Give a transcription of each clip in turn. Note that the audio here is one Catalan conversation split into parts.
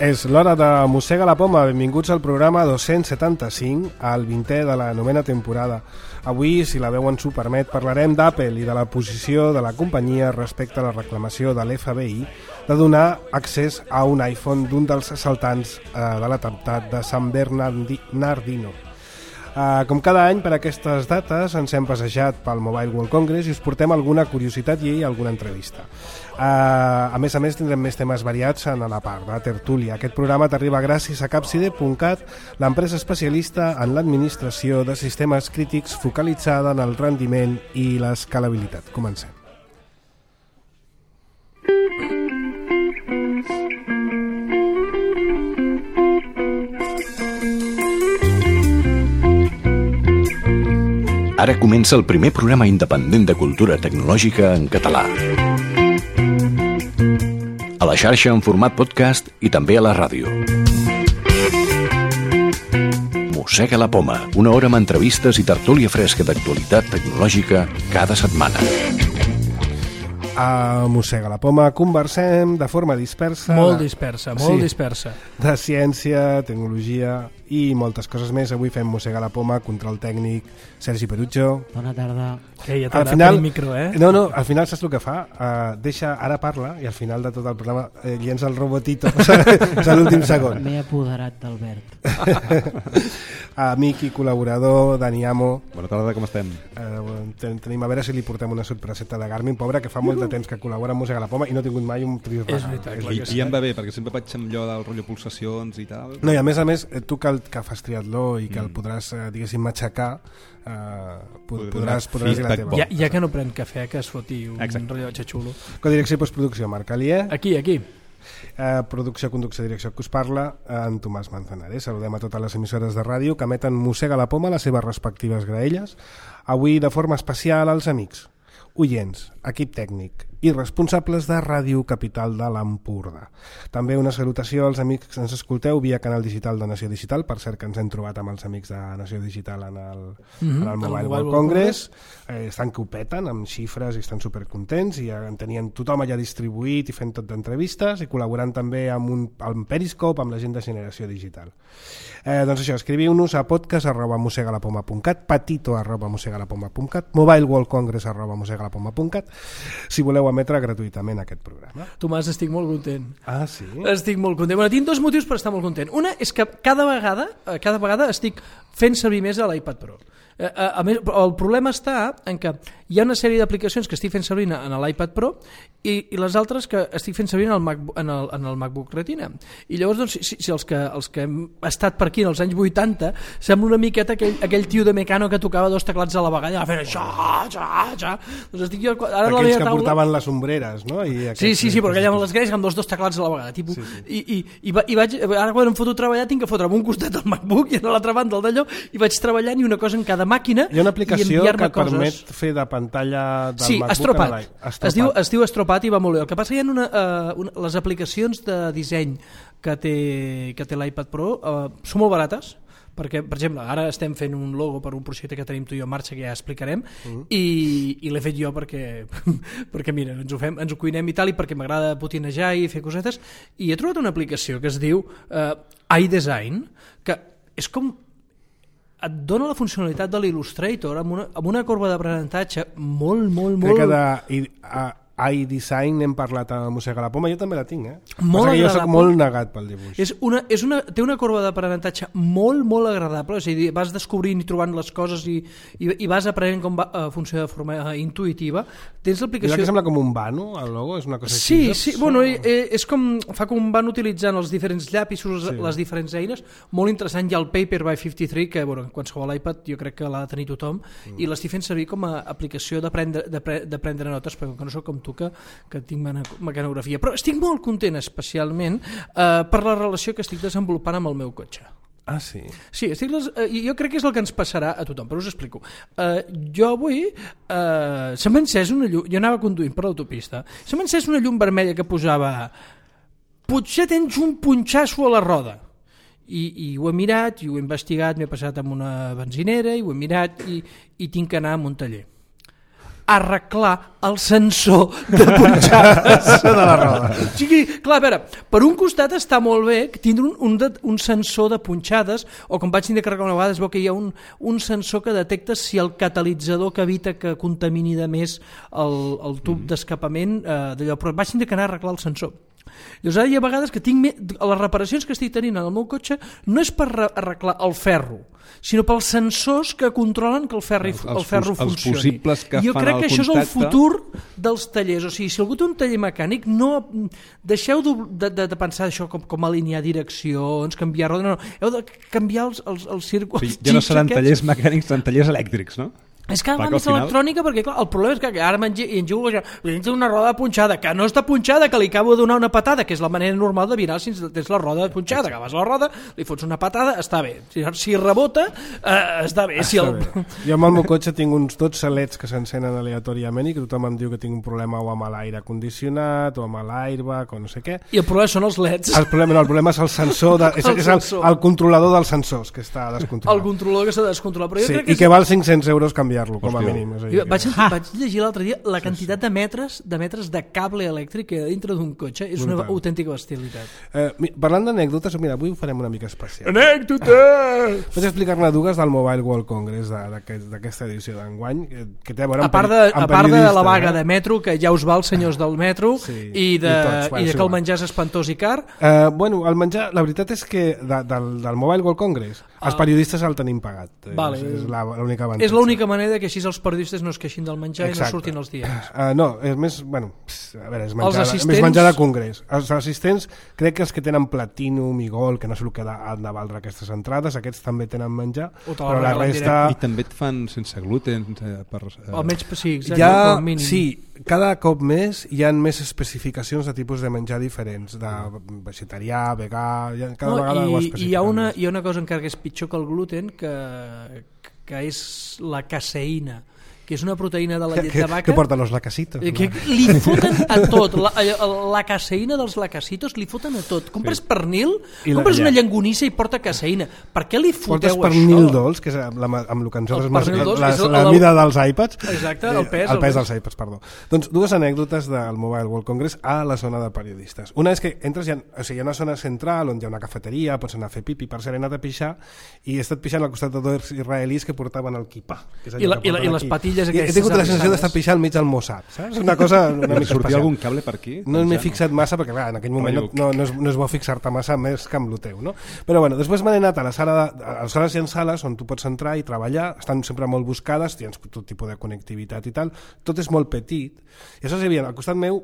És l'hora de Mossega la Poma. Benvinguts al programa 275, al 20è de la 9ª temporada. Avui, si la veu ens ho permet, parlarem d'Apple i de la posició de la companyia respecte a la reclamació de l'FBI de donar accés a un iPhone d'un dels assaltants de l'atemptat de San Bernardino. Com cada any, per aquestes dates, ens hem passejat pel Mobile World Congress i us portem alguna curiositat i alguna entrevista. A més, tindrem més temes variats en la part de tertúlia. Aquest programa t'arriba gràcies a Capside.cat, l'empresa especialista en l'administració de sistemes crítics focalitzada en el rendiment i l'escalabilitat. Comencem. Ara comença el primer programa independent de cultura tecnològica en català. A la xarxa en format podcast i també a la ràdio. Mossega la Poma, una hora amb entrevistes i tertúlia fresca d'actualitat tecnològica cada setmana. A Mossega la Poma conversem de forma dispersa. Molt dispersa. De ciència, tecnologia i moltes coses més. Avui fem Mossega la Poma, control tècnic, Sergi Perucho. Bona tarda. Ja t'agrada tenir micro, eh? No, al final saps el que fa? Ara parla i al final de tot el programa llença el robotito. És l'últim segon. M'he apoderat d'Albert. Amic i col·laborador, Dani Amo. Bona tarda, com estem? Tenim a veure si li portem una sorpreseta de Garmin, pobre, que fa molt de temps que col·labora amb Mossega la Poma i no ha tingut mai un tris És veritat, I em va bé, perquè sempre vaig amb allò del rotllo pulsacions i tal. No, i a més, tu que fas triatló i que el podràs, diguéssim, matxacar, podràs dir la teva. Ja que no pren cafè, que es foti un rellotge xulo. Codirecció i postproducció, Marc Alier. Aquí. Producció, conducció, direcció, que us parla en Tomàs Manzanares. Saludem a totes les emissores de ràdio que emeten Mossega la Poma a les seves respectives graelles. Avui de forma especial als amics, oients, equip tècnic i responsables de Ràdio Capital de l'Empordà. També una salutació als amics que ens escolteu via canal digital de Nació Digital. Per cert que ens hem trobat amb els amics de Nació Digital en el Mobile World Congress. Estan que ho peten amb xifres i estan supercontents i en tenien tothom allà distribuït i fent tot d'entrevistes i col·laborant també amb Periscope, amb la gent de Generació Digital. Doncs això, escriviu-nos a podcast@mossegalapoma.cat, patito@mossegalapoma.cat, mobileworldcongress@mossegalapoma.cat si voleu emetre gratuïtament aquest programa. Tomàs, estic molt content. Ah, sí? Estic molt content. Tinc dos motius per estar molt content. Una és que cada vegada estic fent servir més l'iPad Pro. A més, el problema està en que hi ha una sèrie d'aplicacions que estic fent servir en l'iPad Pro i les altres que estic fent servir en el MacBook Retina. I llavors, doncs, si els que hem estat per aquí en els anys 80 sembla una miqueta aquell tio de Mecano que tocava dos teclats a la vegada fent això. Doncs estic jo ara aquells que portaven les ombreres, no? Sí, però que allà amb les greix amb dos teclats a la vegada. Tipus, sí. I vaig, ara quan em foto a treballar tinc que fotre amb un costat el MacBook i a l'altra banda el d'allò i vaig treballant i una cosa en cada màquina. Hi ha una aplicació que et permet fer de pantalla del MacBook. Estropat. Es diu Estropat i va molt bé. El que passa que hi ha les aplicacions de disseny que té l'iPad Pro són molt barates, perquè, per exemple, ara estem fent un logo per un projecte que tenim tu i jo en marxa, que ja explicarem, i l'he fet jo perquè mira, ens ho cuinem i tal, i perquè m'agrada potinejar i fer cosetes, i he trobat una aplicació que es diu iDesign, que és com et dona la funcionalitat de l'Illustrator amb una corba d'aprenentatge molt... Crec que iDesign hem parlat a Mossega la Poma, jo també la tinc, molt agradable. Jo soc molt negat pel dibuix. Té una corba d'aprenentatge molt agradable, és a dir, vas descobrint i trobant les coses i vas aprenent com funciona de forma intuïtiva. Tens l'aplicació... I que sembla com un vano, el logo? És una cosa així? Sí, bueno, fa com un vano utilitzant els diferents llapisos, les diferents eines, molt interessant. Hi ha el Paper by 53, que qualsevol iPad jo crec que l'ha de tenir tothom, i l'estic fent servir com a aplicació de prendre notes, perquè no soc com tu que tinc mecanografia, però estic molt content especialment per la relació que estic desenvolupant amb el meu cotxe. Ah, sí? Sí, jo crec que és el que ens passarà a tothom, però us explico. Jo avui se m'ha encès una llum, jo anava conduint per l'autopista, se m'ha encès una llum vermella que posava potser tens un punxasso a la roda. I ho he mirat, i ho he investigat, m'he passat amb una benzinera, i ho he mirat, i tinc que anar a un taller. arreglar el sensor de punxades de la roda. O sigui, clar, a veure, per un costat està molt bé tindre un sensor de punxades, o com vaig tindre que arreglar una vegada es veu que hi ha un sensor que detecta si el catalitzador que evita que contamini de més el tub d'escapament d'allò, però vaig tindre que anar a arreglar el sensor. Llavors ara hi ha vegades que les reparacions que estic tenint en el meu cotxe no és per arreglar el ferro, sinó pels sensors que controlen que el ferro funcioni. Els possibles que jo fan crec el que això és el contacte. futur dels tallers. O sigui, si algú té un taller mecànic, no deixeu de pensar això com alinear direccions, canviar roda, no. Heu de canviar els circuits. Ja no seran tallers mecànics, seran tallers elèctrics, no? És cada vegada més electrònica, perquè clar, el problema és que ara m'enjugo una roda punxada, que no està punxada, que li acabo de donar una patada, que és la manera normal de virar si tens la roda punxada, agafes la roda, li fots una patada, està bé. Si rebota, està bé. Jo amb el meu cotxe tinc uns 12 leds que s'encenen aleatòriament i que tothom em diu que tinc un problema o amb l'aire condicionat o amb l'airbag o no sé què. I el problema són els leds. El problema és el sensor, és el controlador dels sensors que està descontrolat. El controlador que s'ha de descontrolar. Però jo crec i que val 500 euros canviar com a mínim. Vaig llegir l'altre dia la quantitat de metres de cable elèctric que hi ha dintre d'un cotxe és una autèntica bestialitat. Parlant d'anècdotes, mira, avui ho farem una mica especial. Anècdotes! Vaig explicar-ne dues del Mobile World Congress d'aquesta edició d'enguany, que té a veure a part de la vaga de metro, que ja us val, senyors del metro, i de que el menjar és espantós i car. Bueno, el menjar, la veritat és que del Mobile World Congress els periodistes el tenim pagat. És l'única avantatge. És l'única manera que així els periodistes no es queixin del menjar. Exacte. I no surtin els diaris. No, és més, bueno, a veure, és menjar de congrés. Els assistents, crec que els que tenen Platinum i Gold, que no sé el que han de valdre aquestes entrades, aquests també tenen menjar, però la resta... I també et fan sense gluten. Almenys, sí, exacte, sí, cada cop més hi ha més especificacions de tipus de menjar diferents, de vegetarià, vegà, cada vegada ho especifiquen. Hi ha una cosa encara que és pitjor que el gluten, que és la caseïna, que és una proteïna de la llet de vaca que porten els lacasitos, que li foten a tot, la caseïna dels lacasitos li foten a tot. Compres pernil, compres una llangonissa i porta caseïna. Per què li foteu això? Portes pernil dolç, que és amb el que nosaltres la mida dels iPads. Exacte, el pes dels iPads, perdó. Doncs dues anècdotes del Mobile World Congress a la zona de periodistes. Una és que entres, hi ha una zona central on hi ha una cafeteria, pots anar a fer pipi, per ser he anat a pixar i he estat pixant al costat de dos israelis que portaven el kipà. I les patilles he tingut la sensació d'estar pixant al mig del Mossad, saps? Una cosa una mica sortia algun cable per aquí? No m'he fixat massa perquè clar, en aquell moment no és bo fixar-te massa més que amb el teu, no? Però bueno, després m'he anat a la sala, aleshores hi ha sales on tu pots entrar i treballar, estan sempre molt buscades, tens tot tipus de connectivitat i tal, tot és molt petit, i aleshores hi havia al costat meu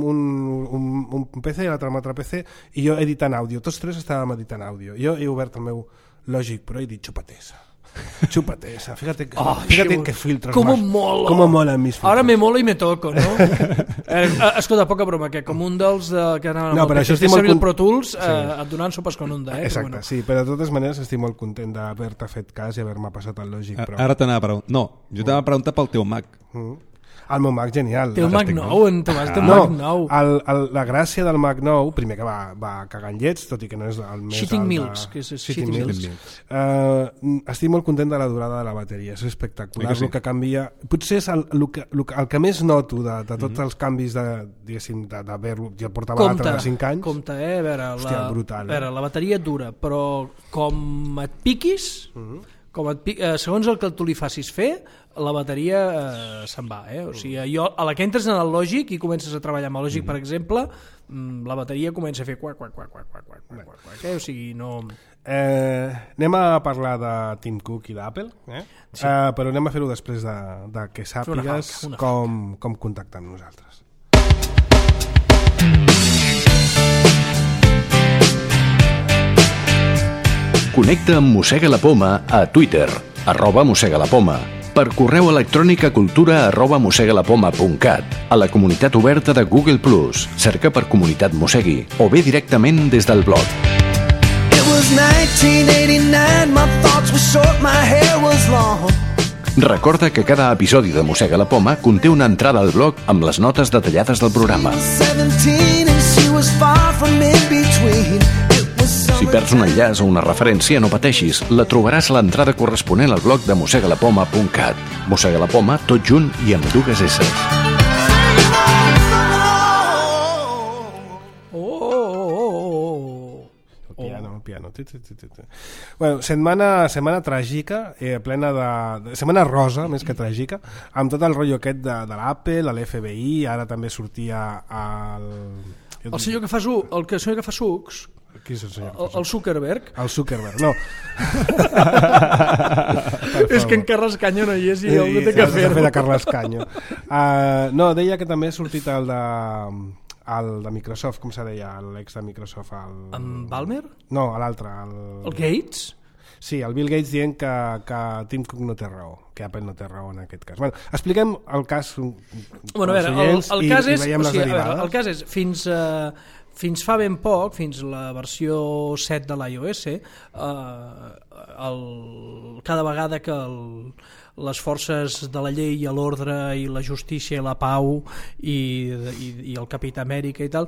un PC i l'altre amb altre PC i jo editant àudio, tots tres estàvem editant àudio, jo he obert el meu Logic Pro i he dit xupatesa, fíjate que filtros como más, mola. Como molan mis filtros. Ahora me mola y me toco, ¿no? Escolta, poca broma, que com un dels que anaven amb el servir el Pro Tools et donaven sopes con onda. Exacte, bueno. Sí, però de totes maneres estic molt content d'haver-te fet cas i haver-me passat el Logic Pro. Ara t'anava a preguntar. No, jo t'anava a preguntar pel teu Mac. El meu Mac genial. Té un Mac nou, en Tomàs, té un Mac nou. La gràcia del Mac nou, primer que va cagant llets, tot i que no és el més Shitting Milks, que és Shitting Milks. Estic molt content de la durada de la bateria, és espectacular, el que canvia. Potser és el que més noto de tots els canvis d'haver-lo, jo portava l'altre de 5 anys. Compte, a veure, la bateria et dura, però com et piquis, segons el que tu li facis fer, la bateria se'n va, o sigui, jo, a la que entres en el Logic i comences a treballar amb el Logic, per exemple, la bateria comença a fer quac, o sigui, no... Anem a parlar de Tim Cook i d'Apple, sí. Però anem a fer-ho després de que sàpigues com contactar amb nosaltres. Connecta amb Mossega la Poma a Twitter, @mossegalapoma, per correu electrònic a cultura@mossegalapoma.cat, a la comunitat oberta de Google+, cerca per Comunitat Mossegui, o bé directament des del blog. Recorda que cada episodi de Mossega la Poma conté una entrada al blog amb les notes detallades del programa. Si perds un enllaç o una referència, no pateixis. La trobaràs a l'entrada corresponent al blog de mossegalapoma.cat. Mossega la Poma, tot junt i amb 2 S. Piano. Bueno, setmana tràgica, plena de... Setmana rosa, més que tràgica, amb tot el rotllo aquest de l'Apple, l'FBI, ara també sortia el senyor que fa sucs. Qui és el senyor que fa sucs? El Zuckerberg. El Zuckerberg, no. És que en Carles Canyo no hi és i el no té que fer. S'ha fet a Carles Canyo. No, deia que també ha sortit el de Microsoft, com se deia, l'ex de Microsoft. En Ballmer? No, l'altre. El Gates? Sí, el Bill Gates dient que Tim Cook no té raó, que Apple no té raó en aquest cas. Bueno, expliquem el cas bueno, a veure, el cas és, el cas és fins fa ben poc, fins la versió 7 de l'iOS, cada vegada que les forces de la llei i l'ordre i la justícia i la pau i el Capità Amèrica i tal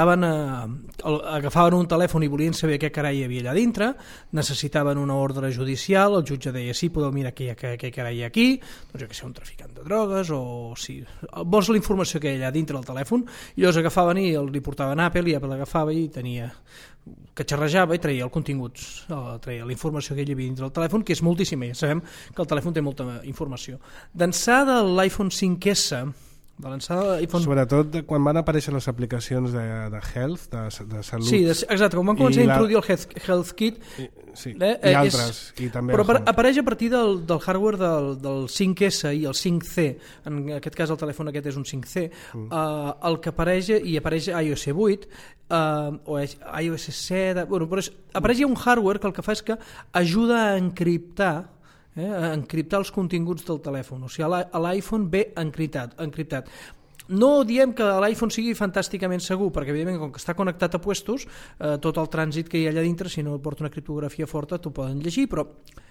agafaven un telèfon i volien saber què carai hi havia allà dintre, necessitaven una ordre judicial, el jutge deia sí, podeu mirar què carai hi ha aquí, doncs jo que sé, un traficant de drogues o si vols la informació que hi ha allà dintre del telèfon, i llavors agafaven i li portaven a Apple i Apple agafava i tenia que xerrejava i traia el contingut, traia la informació que hi havia dintre del telèfon, que és moltíssima, ja sabem que el telèfon té molta informació. D'ençà de l'iPhone 5S, sobretot quan van aparèixer les aplicacions de health, de salut. Sí, exacte, quan van començar a introduir el Health Kit i altres, i també però apareix a partir del hardware del 5S i el 5C, en aquest cas el telèfon aquest és un 5C, el que apareix i apareix iOS 8 o iOS 7, però apareix un hardware que el que fa és que ajuda a encriptar els continguts del telèfon, o sigui, l'iPhone ve encriptat. No diem que l'iPhone sigui fantàsticament segur, perquè evidentment com que està connectat a puestos, tot el trànsit que hi ha allà dintre, si no porta una criptografia forta, t'ho poden llegir, però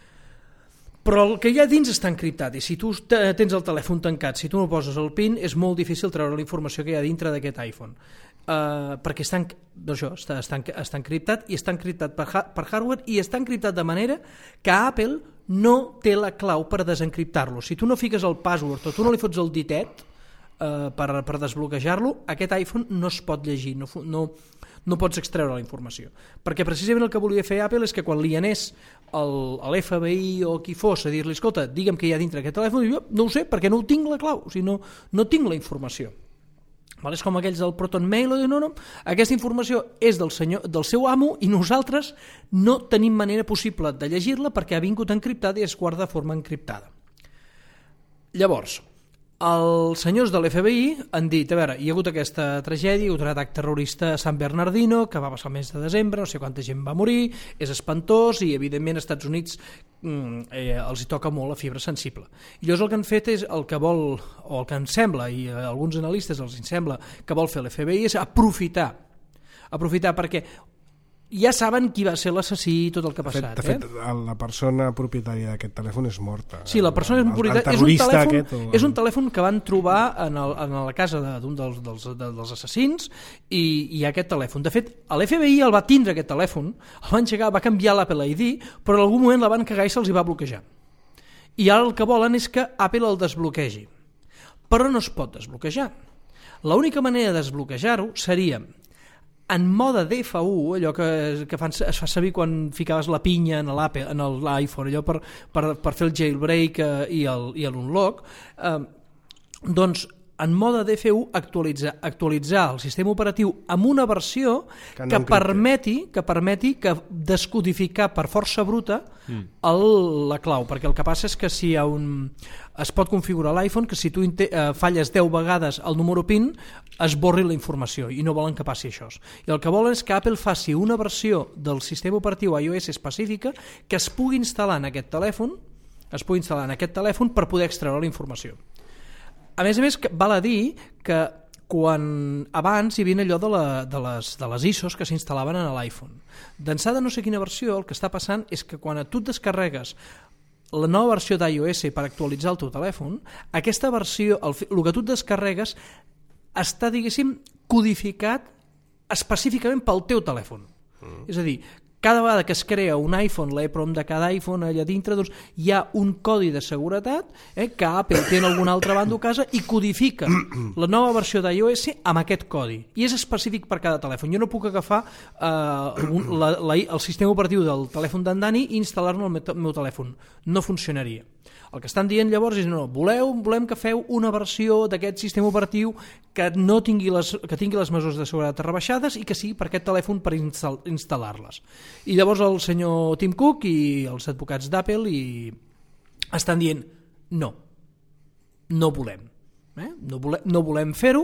el que hi ha dins està encriptat, i si tu tens el telèfon tancat, si tu no poses el PIN, és molt difícil treure la informació que hi ha dintre d'aquest iPhone, perquè està encriptat, i està encriptat per hardware, i està encriptat de manera que Apple no té la clau per desencriptar-lo. Si tu no fiques el password o tu no li fots el ditet per desbloquejar-lo, aquest iPhone no es pot llegir, no pots extreure la informació. Perquè precisament el que volia fer Apple és que quan li anés l'FBI o qui fos a dir-li, escolta, digue'm què hi ha dintre aquest telèfon, jo no ho sé perquè no tinc la clau, o sigui, no tinc la informació. És com aquells del Proton Mail, no, aquesta informació és del seu amo i nosaltres no tenim manera possible de llegir-la perquè ha vingut encriptada i es guarda de forma encriptada. Llavors, els senyors de l'FBI han dit, a veure, hi ha hagut aquesta tragèdia, hi ha hagut un atac terrorista a San Bernardino, que va passar el mes de desembre, no sé quanta gent va morir, és espantós i evidentment als Estats Units els hi toca molt la fibra sensible. I llavors el que han fet és el que vol, o el que em sembla, i a alguns analistes els sembla que vol fer l'FBI és aprofitar perquè ja saben qui va ser l'assassí i tot el que ha passat. De fet, la persona propietària d'aquest telèfon és morta. Sí, la persona propietària és un telèfon que van trobar en la casa d'un dels assassins i hi ha aquest telèfon. De fet, l'FBI el va tindre aquest telèfon, el va engegar, va canviar l'Apple ID, però en algun moment la van cagar i se'ls hi va bloquejar. I ara el que volen és que Apple el desbloquegi. Però no es pot desbloquejar. L'única manera de desbloquejar-ho seria en mode DFU, allò que es fa servir quan ficaves la pinya en l'iPhone, allò per fer el jailbreak i l'unlock, doncs en mode DFU actualitzar el sistema operatiu amb una versió que permeti que descodificar per força bruta la clau, perquè el que passa és que si es pot configurar l'iPhone que si tu falles 10 vegades el número PIN es borri la informació i no volen que passi això. I el que volen és que Apple faci una versió del sistema operatiu iOS específica que es pugui instal·lar en aquest telèfon per poder extreure la informació. A més, val a dir que quan abans hi havia allò de les ISOs que s'instal·laven en l'iPhone. D'ençà de no sé quina versió, el que està passant és que quan tu et descarregues la nova versió d'iOS per actualitzar el teu telèfon, aquesta versió, el que tu et descarregues, està, diguéssim, codificat específicament pel teu telèfon. És a dir, Cada vegada que es crea un iPhone, l'EEPROM de cada iPhone allà dintre, doncs, hi ha un codi de seguretat que Apple té en alguna altra banda a casa i codifica la nova versió d'iOS amb aquest codi. I és específic per cada telèfon. Jo no puc agafar el sistema operatiu del telèfon d'en Dani i instal·lar-lo al meu telèfon. No funcionaria. El que estan dient llavors és no, volem que feu una versió d'aquest sistema operatiu que tingui les mesures de seguretat rebaixades i que sigui per aquest telèfon per instal·lar-les. I llavors el senyor Tim Cook i els advocats d'Apple estan dient no volem. No volem fer-ho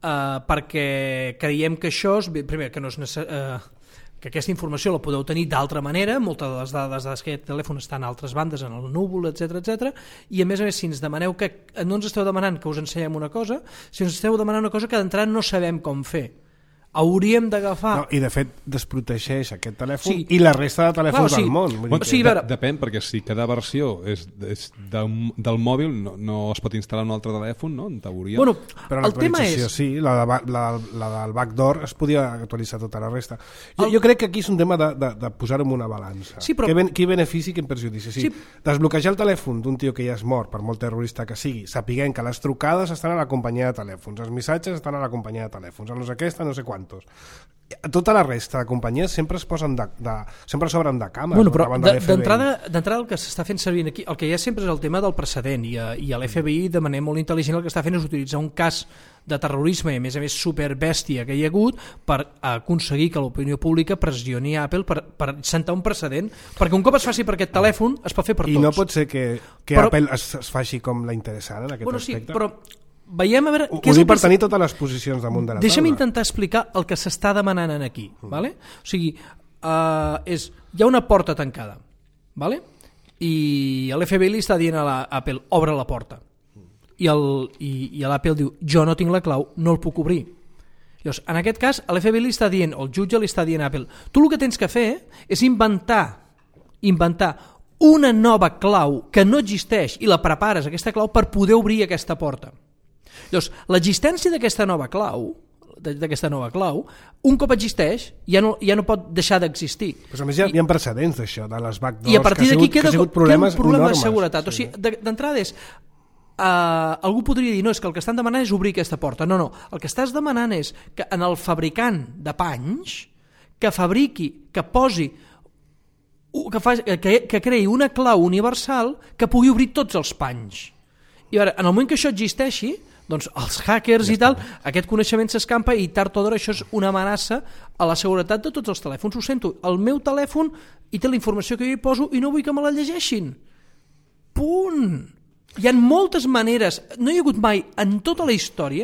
perquè creiem que això primer que no és que aquesta informació la podeu tenir d'altra manera, moltes de les dades d'aquest telèfon estan a altres bandes, en el núvol, etc. I a més, si ens demaneu no ens esteu demanant que us ensenyem una cosa, si ens esteu demanant una cosa que d'entrada no sabem com fer. Hauríem d'agafar... No, i de fet desprotegeix aquest telèfon i la resta de telèfons del món. Depèn, perquè si cada versió és del mòbil no es pot instal·lar un altre telèfon, no? En teoria. Bueno, però l'actualització sí, la del backdoor es podia actualitzar tota la resta. Jo crec que aquí és un tema de posar-ho en una balança. Sí, però... Qui benefici i quin perjudici. Sí. Desbloquejar el telèfon d'un tio que ja és mort, per molt terrorista que sigui, sapiguem que les trucades estan a la companyia de telèfons, els missatges estan a la companyia de telèfons, no sé aquesta, no sé quant. Tota la resta de companyies sempre es posen sempre s'obren de càmeres. Bueno, però d'entrada el que s'està fent servir aquí, el que hi ha sempre és el tema del precedent i a l'FBI de manera molt intel·ligent el que està fent és utilitzar un cas de terrorisme i a més superbèstia que hi ha hagut per aconseguir que l'opinió pública pressioni a Apple per sentar un precedent, perquè un cop es faci per aquest telèfon es pot fer per tots. I no pot ser que Apple es faci com la interessada en aquest aspecte? Sí, però veiem a veure... Ho dic per tenir totes les posicions damunt de la taula. Deixa'm intentar explicar el que s'està demanant aquí. Vale? O sigui, hi ha una porta tancada, vale? I l'FBI li està dient a l'Apple, obre la porta. I l'Apple diu, jo no tinc la clau, no el puc obrir. Llavors, en aquest cas, l'FBI li està dient, o el jutge li està dient a Apple, tu el que tens que fer és inventar una nova clau que no existeix i la prepares, aquesta clau, per poder obrir aquesta porta. Llavors, l'existència d'aquesta nova clau, un cop existeix, ja no pot deixar d'existir. Però a més hi ha precedents d'això, de les backdoors, i a partir d'aquí queda un problema enormes. De seguretat. Sí. O sigui, d'entrada és... algú podria dir, no, és que el que estan demanant és obrir aquesta porta. No, el que estàs demanant és que en el fabricant de panys que fabriqui, que posi que creï una clau universal que pugui obrir tots els panys. I ara, en el moment que això existeixi, doncs els hackers i tal, aquest coneixement s'escampa i tard o d'hora això és una amenaça a la seguretat de tots els telèfons. Ho sento, el meu telèfon hi té la informació que jo hi poso i no vull que me la llegeixin. Punt! Hi ha moltes maneres, no hi ha hagut mai en tota la història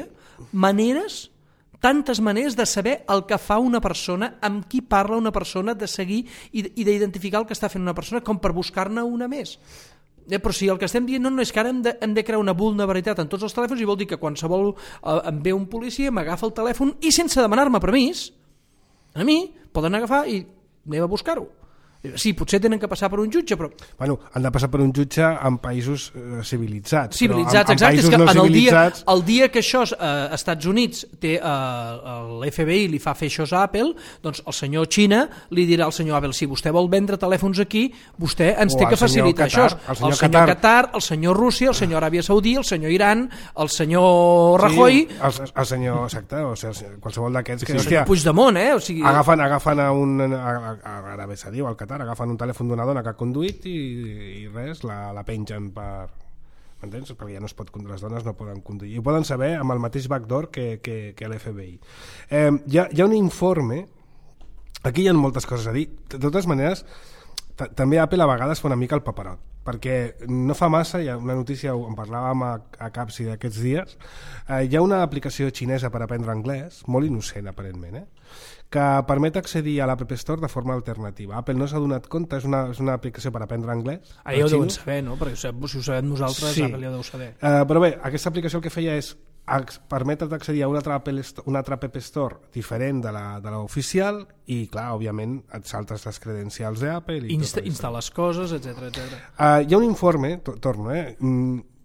tantes maneres de saber el que fa una persona, amb qui parla una persona, de seguir i d'identificar el que està fent una persona com per buscar-ne una més. Però si el que estem dient no és que ara hem de crear una vulnerabilitat en tots els telèfons i vol dir que qualsevol em ve un policia, m'agafa el telèfon i sense demanar-me permís, a mi poden agafar i anem a buscar-ho. Sí, potser tenen que passar per un jutge, però... Bueno, han de passar per un jutge en països civilitzats. Civilitzats, exacte. És que el dia que això als Estats Units té l'FBI li fa fer això a Apple, doncs el senyor Xina li dirà al senyor Apple, si vostè vol vendre telèfons aquí, vostè ens té que facilitar això. El senyor Qatar, el senyor Rússia, el senyor Aràbia Saudí, el senyor Iran, el senyor Rajoy... El senyor, exacte, o sigui, qualsevol d'aquests... El senyor Puigdemont, o sigui... Agafen a Aràbia Saudí o al Qatar, agafen un telèfon d'una dona que ha conduït i res, la pengen per... M'entens? Perquè ja no es pot, les dones no poden conduir. I ho poden saber amb el mateix backdoor que l'FBI. Hi ha un informe, aquí hi ha moltes coses a dir. De totes maneres, també Apple a vegades fa una mica el paperot, perquè no fa massa, hi ha una notícia, en parlàvem a Capsi d'aquests dies, hi ha una aplicació xinesa per aprendre anglès, molt innocent aparentment, que permet accedir a l'App Store de forma alternativa. Apple no s'ha donat compte, és una aplicació per aprendre anglès. Ara ja ho deuen saber, no? Perquè si ho sabem nosaltres, sí. Apple ja ho deu saber. Però bé, aquesta aplicació el que feia és permetre't accedir a una altra App Store diferent de l'oficial i, clar, òbviament, et saltes les credencials d'Apple i instal·les coses, etc. Hi ha un informe, torno,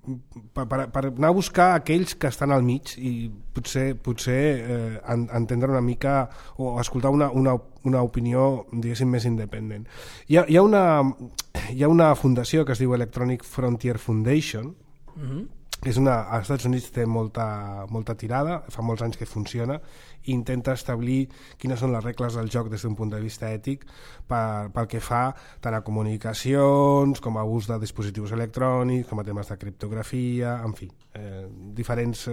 per anar a buscar aquells que estan al mig i potser entendre una mica o escoltar una opinió, diguéssim, més independent. Hi ha una fundació que es diu Electronic Frontier Foundation, que és als Estats Units té molta tirada, fa molts anys que funciona, i intenta establir quines són les regles del joc des d'un punt de vista ètic pel que fa tant a comunicacions com a ús de dispositius electrònics, com a temes de criptografia, en fi, diferents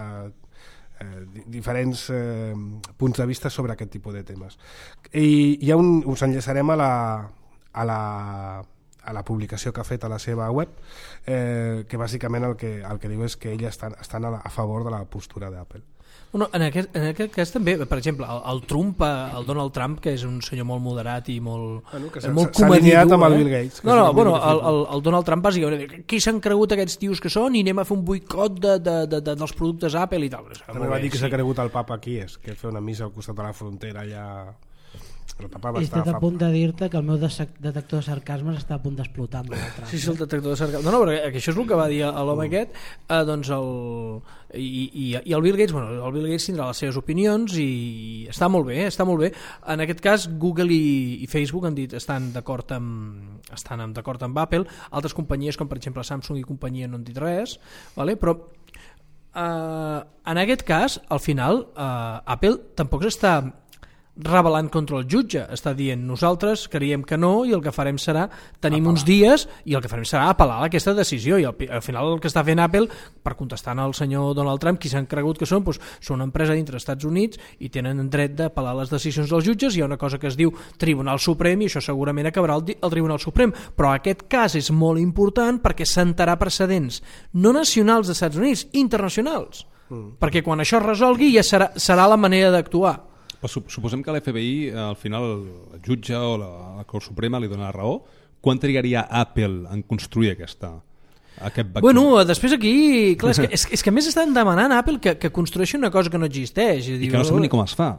punts de vista sobre aquest tipus de temes. I us enllaçarem a la publicació que ha fet a la seva web, que bàsicament el que diu és que ells estan a favor de la postura d'Apple. Bueno, en aquest cas també, per exemple, el Donald Trump, que és un senyor molt moderat i molt s'ha alineat amb el Bill Gates. El Donald Trump bàsicament, qui s'han cregut aquests tios que són i anem a fer un boicot dels productes Apple i tal. També va dir que s'ha cregut el papa qui és, que fer una missa al costat de la frontera allà. He estat a punt de dir-te que el meu detector de sarcasme està a punt d'explotar amb l'altre. Sí, el detector de sarcasme. No, perquè això és el que va dir l'home aquest, doncs i el Bill Gates, el Bill Gates tindrà les seves opinions i està molt bé, està molt bé. En aquest cas, Google i Facebook han dit estan d'acord amb Apple, altres companyies com per exemple Samsung i companyia no han dit res, vale? Però en aquest cas, al final, Apple tampoc s'està rebel·lant contra el jutge, està dient nosaltres creiem que no i el que farem serà tenim uns dies i el que farem serà apel·lar a aquesta decisió i al final el que està fent Apple per contestar al senyor Donald Trump, qui s'han cregut que són, doncs, són una empresa dintre dels Estats Units i tenen dret d'apel·lar les decisions dels jutges, hi ha una cosa que es diu Tribunal Suprem i això segurament acabarà el Tribunal Suprem, però aquest cas és molt important perquè sentarà precedents no nacionals dels Estats Units, internacionals, perquè quan això es resolgui ja serà la manera d'actuar. Però suposem que l'FBI al final el jutge o la Cort Suprema li dona la raó. Quan trigaria Apple en construir aquest vacuum? Bueno, després aquí clar, és que a més estan demanant a Apple que construeixi una cosa que no existeix i que no saben ni com es fa.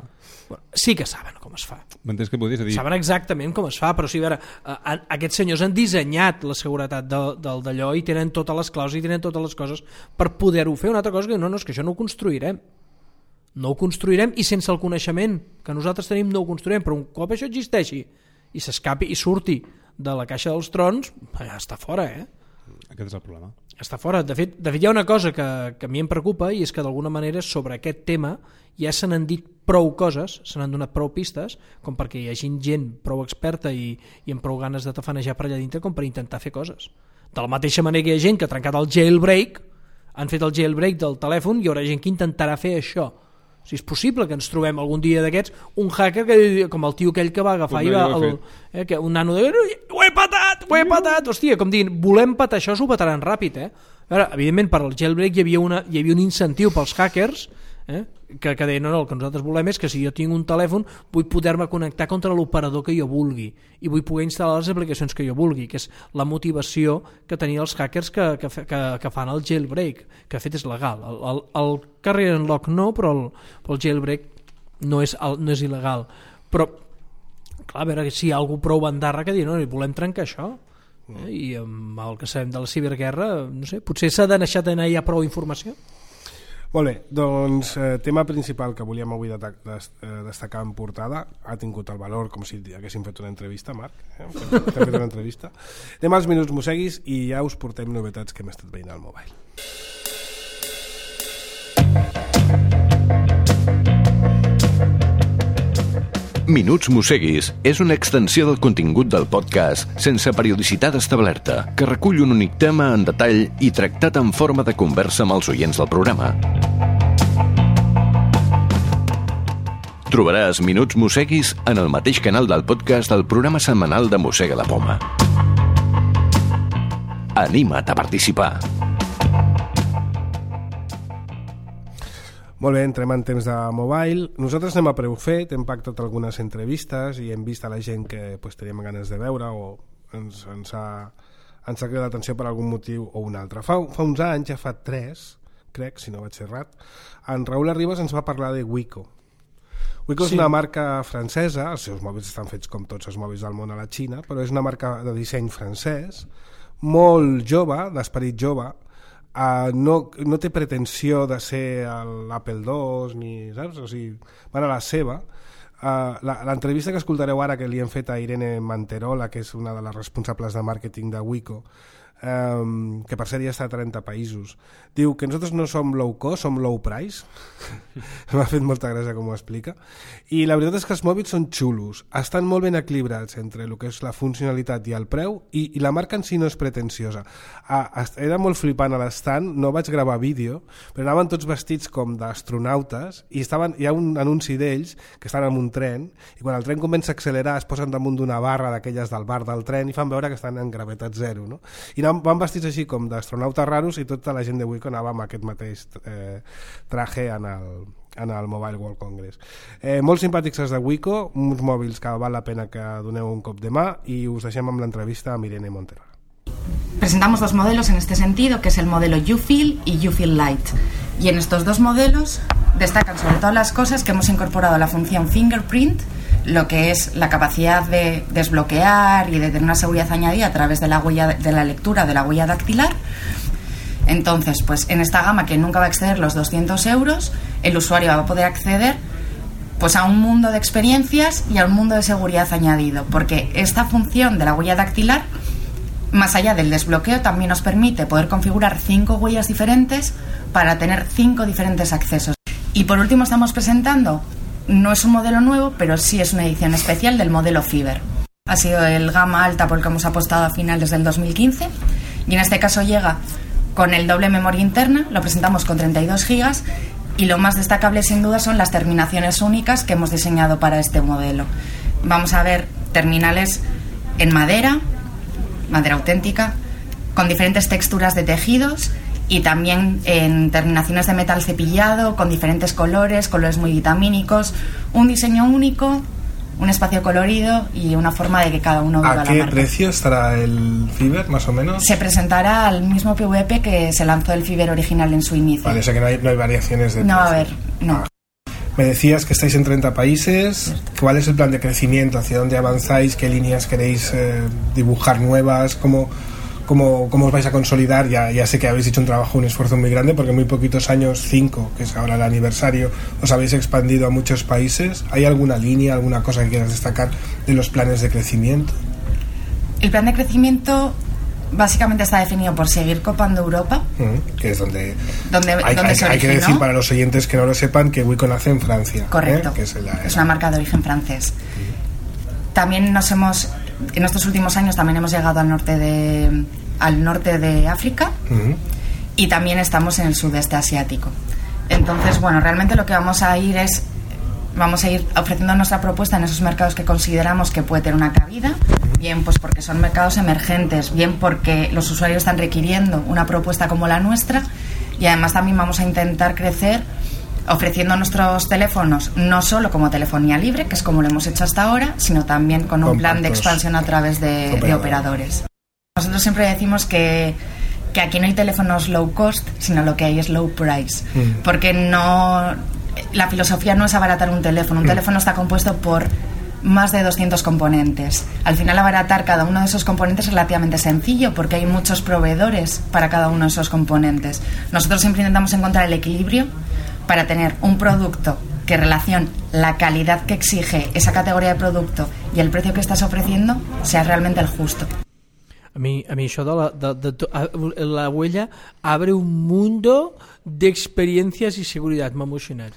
Sí que saben com es fa. M'entens què vull dir? Saben exactament com es fa, però si veure, aquests senyors han dissenyat la seguretat d'allò i tenen totes les claus i tenen totes les coses per poder-ho fer. Una altra cosa que no, és que això no ho construirem. No ho construirem i sense el coneixement que nosaltres tenim no ho construirem, però un cop això existeixi i s'escapi i surti de la caixa dels trons, ja està fora, Aquest és el problema. Està fora. De fet hi ha una cosa que a mi em preocupa i és que d'alguna manera sobre aquest tema ja se n'han dit prou coses, se n'han donat prou pistes com perquè hi hagi gent prou experta i amb prou ganes de tafanejar per allà dintre com per intentar fer coses. De la mateixa manera que hi ha gent que ha trencat el jailbreak, han fet el jailbreak del telèfon i hi haurà gent que intentarà fer això. Si és possible que ens trobem algun dia d'aquests un hacker com el tio aquell que va agafar i un nano de ho he patat, hòstia, com dient volem patar això, s'ho pataran ràpid. Ara, evidentment per al jailbreak hi havia un incentiu pels hackers que deien no, el que nosaltres volem és que si jo tinc un telèfon vull poder-me connectar contra l'operador que jo vulgui i vull poder instal·lar les aplicacions que jo vulgui, que és la motivació que tenien els hackers que fan el jailbreak, que de fet és legal. El carrier unlock no, però el jailbreak no és il·legal. Però clar, a veure si hi ha algú prou bandarra que diu no, volem trencar això. I amb el que sabem de la ciberguerra, no sé, potser s'ha deixat anar ja prou informació. Molt bé, doncs tema principal que volíem avui destacar en portada ha tingut el valor com si haguéssim fet una entrevista, Marc, hem fet una entrevista. Anem als minuts mosseguis i ja us portem novetats que hem estat veient al mobile. Minuts Mosseguis és una extensió del contingut del podcast sense periodicitat establerta, que recull un únic tema en detall i tractat en forma de conversa amb els oients del programa. Trobaràs Minuts Mosseguis en el mateix canal del podcast del programa setmanal de Mossega la Poma. Anima't a participar! Molt bé, entrem en temps de mobile. Nosaltres anem a preu fet, hem pactat algunes entrevistes i hem vist a la gent que teníem ganes de veure o ens ha cridat l'atenció per algun motiu o un altre. Fa uns anys, ja fa 3, crec, si no vaig ser errat, en Raül Arribas ens va parlar de Wiko. Wiko és una marca francesa, els seus mòbils estan fets com tots els mòbils del món a la Xina, però és una marca de disseny francès, molt jove, d'esperit jove, no té pretensió de ser l'Apple II, ni, saps? O sigui, van a la seva. L'entrevista que escoltareu ara, que li hem fet a Irene Manterola, que és una de les responsables de màrqueting de Wico, que per cert ja està a 30 països, diu que nosaltres no som low cost, som low price. M'ha fet molta gràcia com ho explica. I la veritat és que els mòbils són xulos, estan molt ben equilibrats entre el que és la funcionalitat i el preu, i la marca en si no és pretensiosa. Era molt flipant a l'estand, no vaig gravar vídeo, però anaven tots vestits com d'astronautes, i hi ha un anunci d'ells que estan en un tren, i quan el tren comença a accelerar es posen damunt d'una barra d'aquelles del bar del tren i fan veure que estan en gravetat zero, no? I van vestits així com d'astronautes raros, i tota la gent de Wico anava amb aquest mateix traje en el Mobile World Congress. Molt simpàtics els de Wico, uns mòbils que val la pena que doneu un cop de mà, i us deixem amb l'entrevista amb Irene Montero. Presentamos dos modelos en este sentido, que es el modelo YouFeel y YouFeel Lite. Y en estos dos modelos destacan sobre todas las cosas que hemos incorporado la función Fingerprint, lo que es la capacidad de desbloquear y de tener una seguridad añadida a través de la lectura de la huella dactilar. Entonces, pues en esta gama, que nunca va a exceder los 200 euros, el usuario va a poder acceder pues a un mundo de experiencias y a un mundo de seguridad añadido, porque esta función de la huella dactilar, más allá del desbloqueo, también nos permite poder configurar 5 huellas diferentes para tener 5 diferentes accesos. Y por último estamos presentando, no es un modelo nuevo, pero sí es una edición especial del modelo Fiber. Ha sido el gama alta por el que hemos apostado a finales del 2015, y en este caso llega con el doble memoria interna, lo presentamos con 32 gigas, y lo más destacable sin duda son las terminaciones únicas que hemos diseñado para este modelo. Vamos a ver terminales en madera auténtica, con diferentes texturas de tejidos, y también en terminaciones de metal cepillado, con diferentes colores muy vitamínicos, un diseño único, un espacio colorido y una forma de que cada uno viva la marca. ¿A qué precio estará el Fiber, más o menos? Se presentará al mismo PVP que se lanzó el Fiber original en su inicio. Vale, o sea que no hay variaciones de precio. No va a haber, no. Me decías que estáis en 30 países. ¿Cuál es el plan de crecimiento? ¿Hacia dónde avanzáis? ¿Qué líneas queréis dibujar nuevas? ¿Cómo os vais a consolidar? Ya sé que habéis hecho un esfuerzo muy grande, porque en muy poquitos años, 5, que es ahora el aniversario, os habéis expandido a muchos países. ¿Hay alguna línea, alguna cosa que quieras destacar de los planes de crecimiento? El plan de crecimiento básicamente está definido por seguir copando Europa, que es donde se hay que decir, para los oyentes que no lo sepan, que Wico nace en Francia. Correcto, que es una marca de origen francés. También en estos últimos años también hemos llegado al norte de África, y también estamos en el sudeste asiático. Entonces, bueno, realmente lo que vamos a ir ofreciendo nuestra propuesta en esos mercados que consideramos que puede tener una cabida, bien pues porque son mercados emergentes, bien porque los usuarios están requiriendo una propuesta como la nuestra, y además también vamos a intentar crecer ofreciendo nuestros teléfonos no solo como telefonía libre, que es como lo hemos hecho hasta ahora, sino también con un plan de expansión a través de operadores. Nosotros siempre decimos que aquí no hay teléfonos low cost, sino lo que hay es low price, porque la filosofía no es abaratar un teléfono. Un teléfono está compuesto por más de 200 componentes. Al final, abaratar cada uno de esos componentes es relativamente sencillo, porque hay muchos proveedores para cada uno de esos componentes. Nosotros siempre intentamos encontrar el equilibrio para tener un producto que relacione la calidad que exige esa categoría de producto y el precio que estás ofreciendo sea realmente el justo. A mi això de la huella abre un mundo de experiencias y seguridad. M'ha emocionat.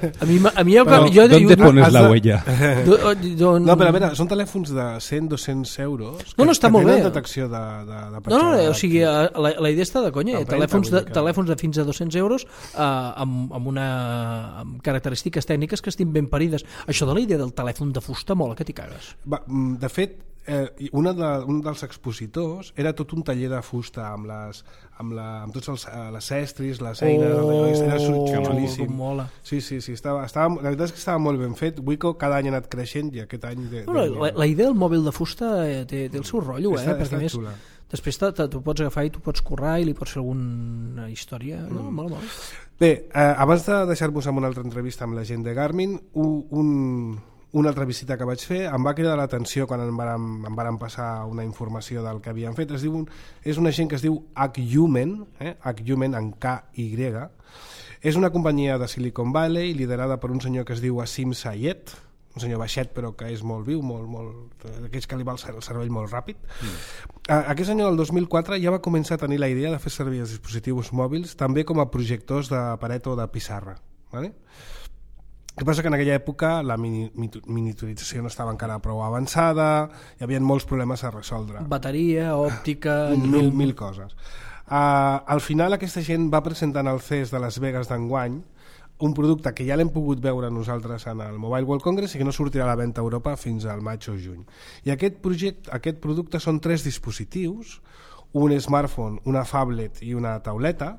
¿Dónde pones la huella? No, però a veure, són telèfons de 100-200 euros que està molt bé. tenen detecció de petjada. O sigui, la idea està de conya. Telèfons de fins a 200 euros amb característiques tècniques que estiguin ben parides. Això de la idea del telèfon de fusta mola que t'hi cagues. De fet, un dels expositors era tot un taller de fusta amb tots les estris, les eines, era xulíssim. Sí, la veritat és que estava molt ben fet. Wico cada any ha anat creixent, i aquest any la idea del mòbil de fusta té el seu rotllo, perquè més després t'ho pots agafar i t'ho pots currar i li pots fer alguna història. Molt. Bé, abans de deixar-vos amb una altra entrevista amb la gent de Garmin, un una altra visita que vaig fer, em va cridar l'atenció quan em varen passar una informació del que havien fet. És una gent que es diu H-Human, H-Human en K-Y. És una companyia de Silicon Valley liderada per un senyor que es diu Asim Sayed, un senyor baixet però que és molt viu, d'aquells que li va el cervell molt ràpid. Aquest senyor del 2004 ja va començar a tenir la idea de fer servir els dispositius mòbils també com a projectors de paret o de pissarra. ¿Vale? El que passa que en aquella època la miniaturització no estava encara prou avançada, hi havia molts problemes a resoldre. Bateria, òptica... Mil coses. Al final aquesta gent va presentar en el CES de Las Vegas d'enguany un producte que ja l'hem pogut veure nosaltres en el Mobile World Congress i que no sortirà a la venda a Europa fins al maig o juny. I aquest producte són 3 dispositius, un smartphone, una phablet i una tauleta,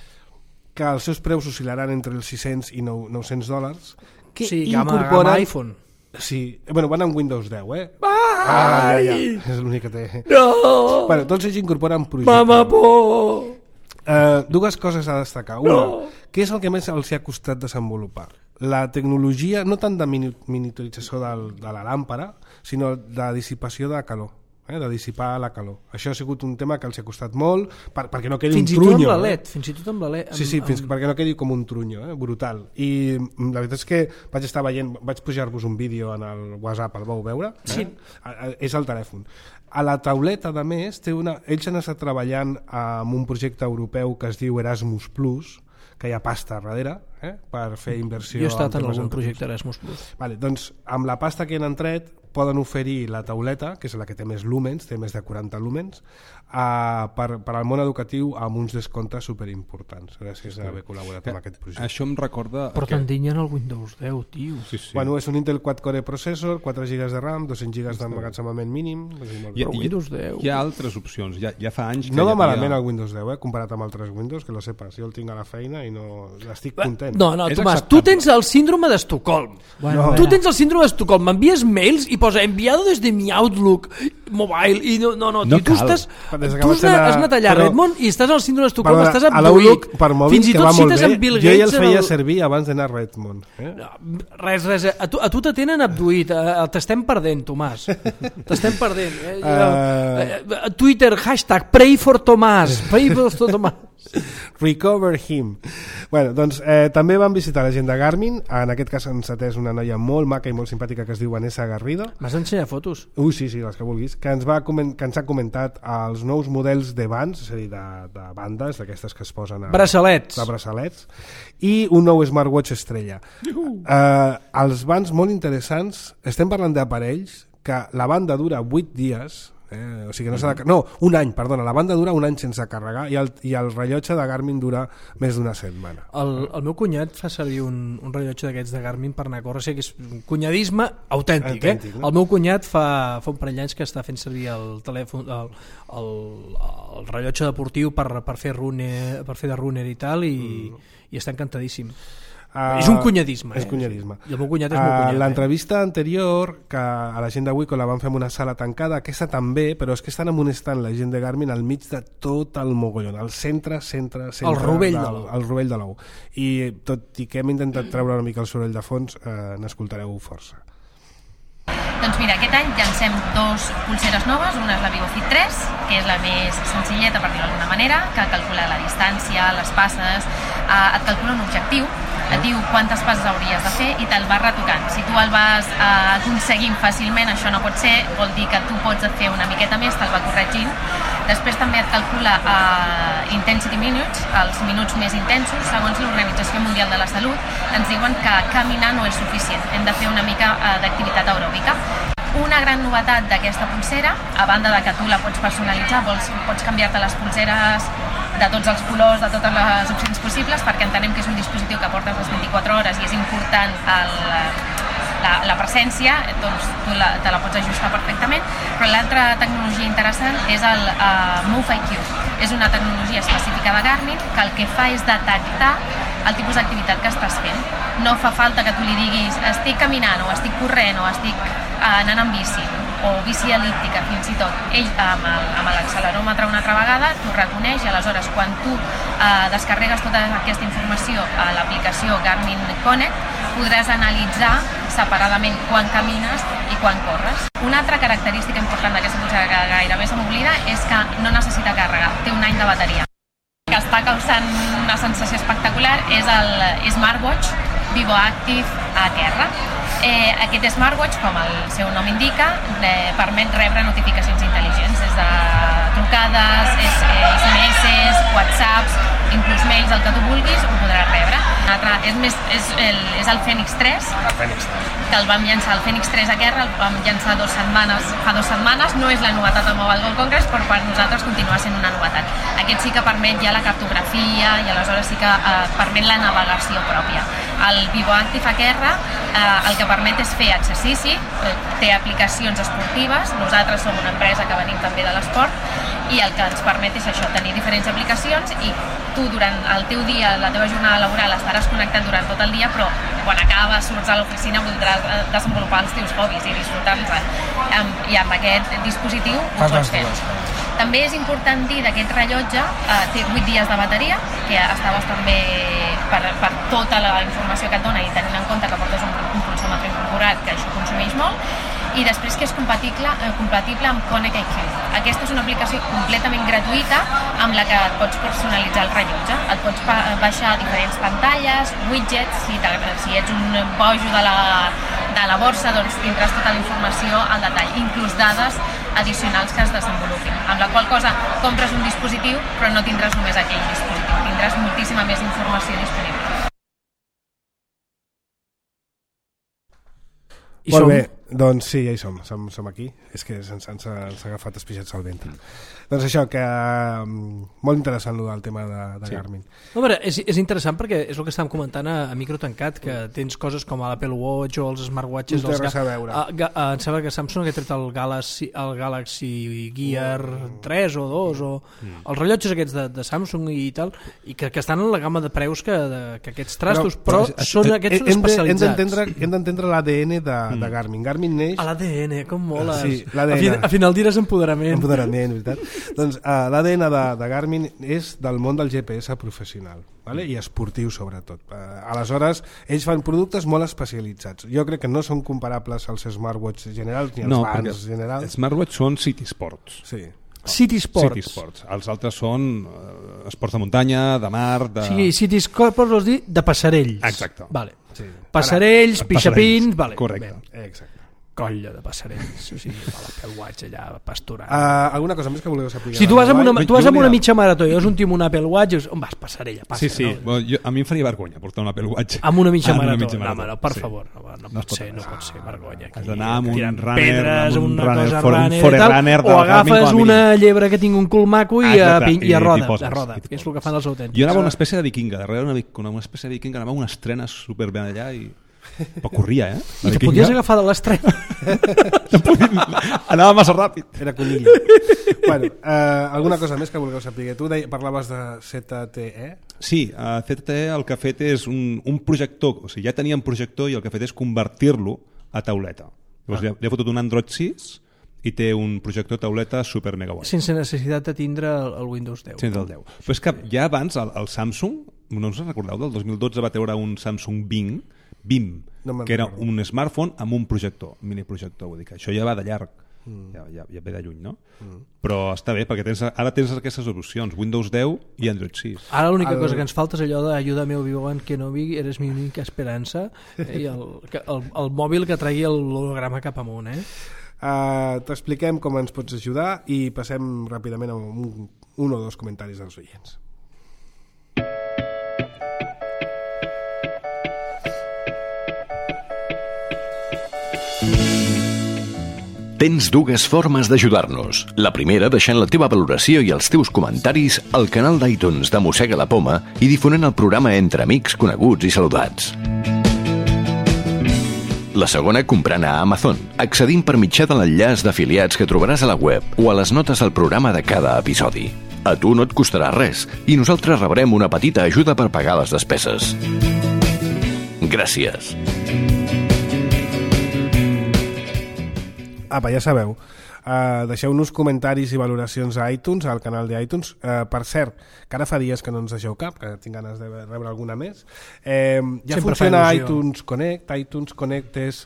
que els seus preus oscil·laran entre els $600 i $900, que incorporen... Gama iPhone. Sí, bueno, van amb Windows 10, Ja. És l'únic que té. No! Bueno, tots ells incorporen projectes. Mama por! Dues coses a destacar. Una, què és el que més els ha costat desenvolupar? La tecnologia, no tant de miniaturització de la làmpara, sinó de dissipació de calor, de dissipar la calor. Això ha sigut un tema que els ha costat molt perquè no quedi un trunyo. Fins i tot amb la LED. Sí, perquè no quedi com un trunyo, brutal. I la veritat és que vaig pujar-vos un vídeo en el WhatsApp, el vau veure? Sí. És el telèfon. A la tauleta, a més, ells han estat treballant amb un projecte europeu que es diu Erasmus+, que hi ha pasta a darrere per fer inversió. Jo he estat en algun projecte Erasmus+. Vale, doncs amb la pasta que han tret poden oferir la tauleta, que és la que té més lúmens, té més de 40 lúmens, per al món educatiu amb uns descomptes superimportants gràcies a haver col·laborat amb aquest projecte. Això em recorda... Però t'endinyen el Windows 10, tio. Sí. Bueno, és un Intel Quad-core processor, 4 GB de RAM, 200 GB d'emmagatzemament mínim. Però Windows 10... Hi ha altres opcions, ja fa anys que... No va malament el Windows 10, comparat amb altres Windows, que lo sepas. Jo el tinc a la feina i no estic content. No, Tomàs, tu tens el síndrome d'Estocolm. Tu tens el síndrome d'Estocolm. M'envies mails i posa enviado des de mi Outlook mobile i no tu estàs... Tu has anat allà a Redmond i estàs al síndrome d'Estocolm, estàs abduït. Fins i tot cites amb Bill Gates. Jo ja els feia servir abans d'anar a Redmond. Res, a tu te tenen abduït. T'estem perdent, Tomàs. T'estem perdent. Twitter, hashtag pray for Tomàs. Pray for Tomàs. Recover him. Bueno, doncs també vam visitar la gent de Garmin. En aquest cas ens ha atès una noia molt maca i molt simpàtica que es diu Vanessa Garrido. M'has d'ensenyar fotos? Sí, les que vulguis. Que ens ha comentat els nous models de bands, és a dir, de bandes, d'aquestes que es posen a... braçalets. I un nou smartwatch estrella. Els bands molt interessants. Estem parlant d'aparells que la banda dura 8 dies... o sigui que no s'ha de... No, un any, perdona, la banda dura un any sense carregar i el rellotge de Garmin dura més d'una setmana. El meu cunyat fa servir un rellotge d'aquests de Garmin per anar a córrer, o sigui que és un cunyadisme autèntic, no? El meu cunyat fa un parell d'anys que està fent servir el telèfon, el rellotge deportiu per fer de runner i tal, i està encantadíssim. És un cunyadisme. És cunyadisme. I el meu cunyat és molt cunyat. L'entrevista anterior, que a la gent de Wico la van fer en una sala tancada, aquesta també, però és que estan en un stand la gent de Garmin al mig de tot el mogollon, al centre el rovell de l'ou. I tot i que hem intentat treure una mica el soroll de fons, n'escoltareu força. Doncs mira, aquest any llancem 2 pulseres noves, una és la Vivofit 3, que és la més senzilleta, per dir-ho d'alguna manera, que calcula la distància, les passes, et calcula un objectiu, et diu quantes passes hauries de fer i te'l vas retocant. Si tu el vas aconseguint fàcilment, això no pot ser, vol dir que tu pots fer una miqueta més, te'l va corregint. Després també et calcula intensity minutes, els minuts més intensos, segons l'Organització Mundial de la Salut, ens diuen que caminar no és suficient, hem de fer una mica d'activitat aeròbica. Una gran novetat d'aquesta pulsera, a banda de que tu la pots personalitzar, pots canviar-te les pulseres de tots els colors, de totes les opcions possibles, perquè entenem que és un dispositiu que portes les 24 hores i és important la presència, doncs tu te la pots ajustar perfectament. Però l'altra tecnologia interessant és el Move IQ. És una tecnologia específica de Garmin que el que fa és detectar el tipus d'activitat que estàs fent. No fa falta que tu li diguis estic caminant o estic corrent o estic anant amb bici o bici el·líptica fins i tot. Ell amb l'acceleròmetre una altra vegada t'ho reconeix i aleshores quan tu descarregues tota aquesta informació a l'aplicació Garmin Connect podràs analitzar separadament quan camines i quan corres. Una altra característica important d'aquesta pulsera que gairebé se m'oblida és que no necessita càrrega, té un any de bateria. El que està causant una sensació espectacular és el Smartwatch Vivo Active AR. Aquest smartwatch, com el seu nom indica, permet rebre notificacions intel·ligents des de trucades, SMS, WhatsApps, inclús mails, el que tu vulguis, ho podràs rebre. És el Fenix 3, que el vam llançar, el Fenix 3 AR, el vam llançar fa 2 setmanes, no és la novetat del Mobile World Congress, però per nosaltres continua sent una novetat. Aquest sí que permet ja la cartografia i aleshores sí que permet la navegació pròpia. El Vivo Active AR el que permet és fer exercici, té aplicacions esportives, nosaltres som una empresa que venim també de l'esport, i el que ens permet és això, tenir diferents aplicacions i tu durant el teu dia, la teva jornada laboral estaràs connectat durant tot el dia, però quan acabes, surts a l'oficina, voldràs desenvolupar els teus hobbies i disfrutar-los. I amb aquest dispositiu ho pots fer. També és important dir d'aquest rellotge, té 8 dies de bateria, que està bastant bé per tota la informació que et dona i tenint en compte que portes un pulsòmetre incorporat, que això consumeix molt, i després que és compatible amb Connect IQ. Aquesta és una aplicació completament gratuïta amb la que et pots personalitzar el rellotge. Et pots baixar diferents pantalles, widgets, si ets un bojo de la borsa, doncs tindràs tota la informació al detall, inclús dades addicionals que es desenvolupin. Amb la qual cosa compres un dispositiu, però no tindràs només aquell dispositiu, tindràs moltíssima més informació disponible. Molt bé, doncs sí, ja hi som aquí. És que ens ha agafat espixats al ventre. Doncs això, que molt interessant el tema de Garmin. No, però és interessant perquè és el que estàvem comentant a micro tancat, que tens coses com l'Apple Watch o els smartwatches. No té res a veure. Em sembla que Samsung ha tret el Galaxy Gear 3 o 2 o els rellotges aquests de Samsung i tal, i que estan en la gamma de preus que aquests trastos, però aquests són especialitzats. Hem d'entendre l'ADN de Garmin. Garmin neix... A l'ADN, com moles. Sí, l'ADN. A final diràs empoderament. Empoderament, veritat. Doncs l'ADN de Garmin és del món del GPS professional, vale? I esportiu sobretot. Aleshores, ells fan productes molt especialitzats. Jo crec que no són comparables als smartwatch generals ni als bands generals. Els smartwatch són City Sports. Sí. City Sports. Els altres són esports de muntanya, de mar... Sí, City Sports vols dir de passarell. Exacte. Vale. Sí. Passarells, pixapins... Vale. Correcte. Exacte. Colla de passarells, o sigui, l'Apple Watch allà pasturant. Alguna cosa més que voleu saber? Si tu vas amb una mitja marató i és un tio amb un Apple Watch, dius, on vas? Passarella, passa. Sí. No? A mi em faria vergonya portar un Apple Watch. Amb una mitja marató. No, per favor, no pot ser, vergonya. Has d'anar amb un pedres, runner, una cosa runner, o agafes una llebre que tingui un cul maco i a roda, que és el que fan els autèntics. Jo anava una espècie de vikinga, darrere una espècie de vikinga, anava a unes trenes superben allà i... Però corria, I te podies agafar de l'estrena. Anava massa ràpid. Era conilla. Bueno, alguna cosa més que vulgueu saber? Tu parlaves de ZTE? Sí, ZTE el que ha fet és un projector, o sigui, ja teníem projector i el que ha fet és convertir-lo a tauleta. Llavors li ha fotut un Android 6 i té un projector tauleta super megawatt. Sense necessitat de tindre el Windows 10. Sense el 10. Però és que ja abans el Samsung, no us recordeu, del 2012 va treure un Samsung BIM, que era un smartphone amb un projector, un miniprojector, vull dir que això ja va de llarg, ja ve de lluny, no? Però està bé, perquè ara tens aquestes opcions, Windows 10 i Android 6. Ara l'única cosa que ens falta és allò d'Ayúdame Obi-Wan Kenobi, eres mi única esperança, i el mòbil que tregui l'holograma cap amunt, T'expliquem com ens pots ajudar i passem ràpidament a un o dos comentaris dels oients. Tens dues formes d'ajudar-nos. La primera deixant la teva valoració i els teus comentaris al canal d'iTunes de Mossega la Poma i difonent el programa entre amics, coneguts i saludats. La segona comprant a Amazon, accedint per mitjà de l'enllaç d'afiliats que trobaràs a la web o a les notes del programa de cada episodi. A tu no et costarà res i nosaltres rebrem una petita ajuda per pagar les despeses. Gràcies. Ja sabeu, Deixeu-nos comentaris i valoracions a iTunes, al canal d'iTunes. Per cert, que ara fa dies que no ens deixeu cap, que tinc ganes de rebre alguna més. Ja sempre funciona iTunes Connect. iTunes Connect és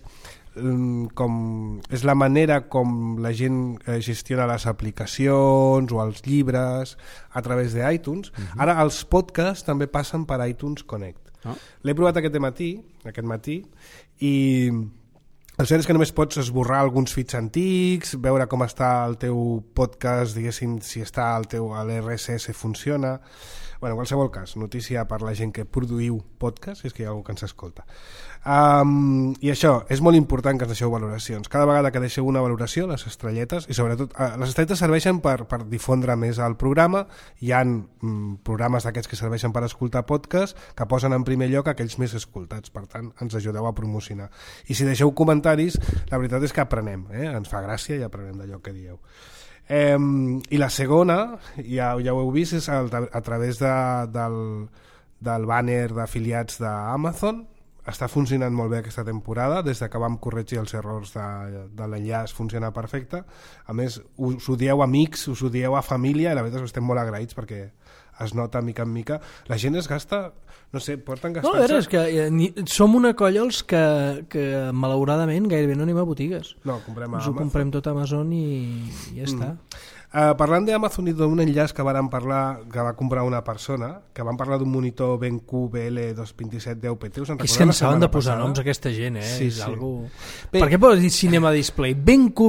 la manera com la gent gestiona les aplicacions o els llibres a través d'iTunes. Ara els podcasts també passen per iTunes Connect. L'he provat aquest matí, i el cert és que només pots esborrar alguns feeds antics, veure com està el teu podcast, diguéssim, si està l'RSS funciona. En qualsevol cas, notícia per la gent que produïu podcast, si és que hi ha algú que ens escolta. I això, és molt important que ens deixeu valoracions. Cada vegada que deixeu una valoració, les estrelletes, i sobretot les estrelletes serveixen per difondre més el programa. Hi ha programes d'aquests que serveixen per escoltar podcast que posen en primer lloc aquells més escoltats, per tant ens ajudeu a promocionar. I si deixeu comentaris, la veritat és que aprenem, ens fa gràcia i aprenem d'allò que dieu. I la segona, ja ho heu vist, és a través del banner d'afiliats d'Amazon. Està funcionant molt bé aquesta temporada, des que vam corregir els errors de l'enllaç funciona perfecte. A més, us ho dieu a amics, us ho dieu a família, i la veritat és que estem molt agraïts perquè es nota mica en mica. La gent es gasta, no sé, porten gastant-se... No, és que som una colla els que malauradament gairebé no anem a botigues. No, comprem a Amazon. Ens ho comprem tot a Amazon i ja està. Parlant d'Amazon i d'un enllaç que vàrem parlar, que va comprar una persona, que vam parlar d'un monitor BenQ BL22710PT. És que ens saben de posar noms aquesta gent, Sí, és sí. Algo... Per què pots dir Cinema Display? BenQ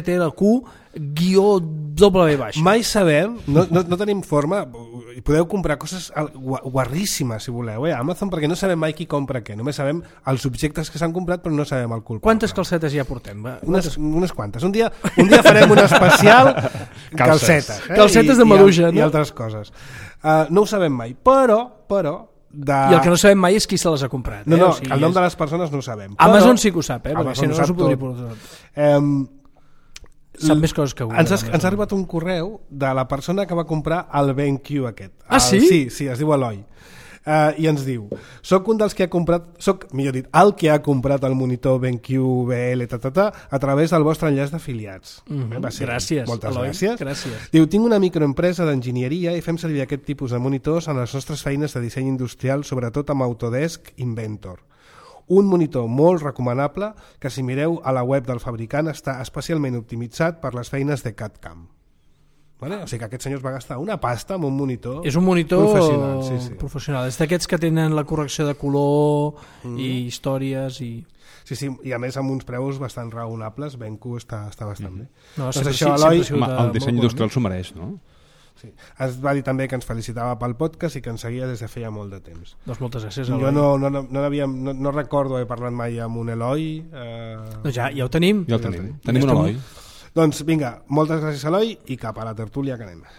27LQ-W. Mai sabem, no tenim forma, i podeu comprar coses guarríssimes si voleu, a Amazon, perquè no sabem mai qui compra què, només sabem els objectes que s'han comprat però no sabem el culpable. Quantes calcetes ja portem? Unes quantes. Un dia farem un especial calcetes. Calcetes de maduixa, no? I altres coses. No ho sabem mai, però... I el que no sabem mai és qui se les ha comprat. No, o sigui, el nom de les persones no ho sabem. Amazon sí que ho sap, perquè si no s'ho podria portar. Sap més coses que avui. Ens ha arribat un correu de la persona que va comprar el BenQ aquest. Sí? Sí, es diu Eloi. I ens diu: soc un dels que ha comprat, el que ha comprat el monitor BenQ BL a través del vostre enllaç d'afiliats. Gràcies, moltes Eloi. Gràcies. Diu: tinc una microempresa d'enginyeria i fem servir aquest tipus de monitors en les nostres feines de disseny industrial, sobretot amb Autodesk Inventor. Un monitor molt recomanable que, si mireu a la web del fabricant, està especialment optimitzat per les feines de CAD-CAM. Vale? O sigui que aquest senyor es va gastar una pasta amb un monitor. És un monitor professional. Professional. És d'aquests que tenen la correcció de color i històries i... Sí, i a més amb uns preus bastant raonables. BenQ està bastant bé. No, doncs això, Eloi... El disseny industrial s'ho mereix, no? Sí. Ens va dir també que ens felicitava pel podcast i que ens seguia des de feia molt de temps. Doncs moltes gràcies, Eloi. Jo no recordo haver parlat mai amb un Eloi. No, ja ho tenim. Ja ho tenim. Tenim un Eloi. Doncs vinga, moltes gràcies, Eloi, i cap a la tertúlia que anem.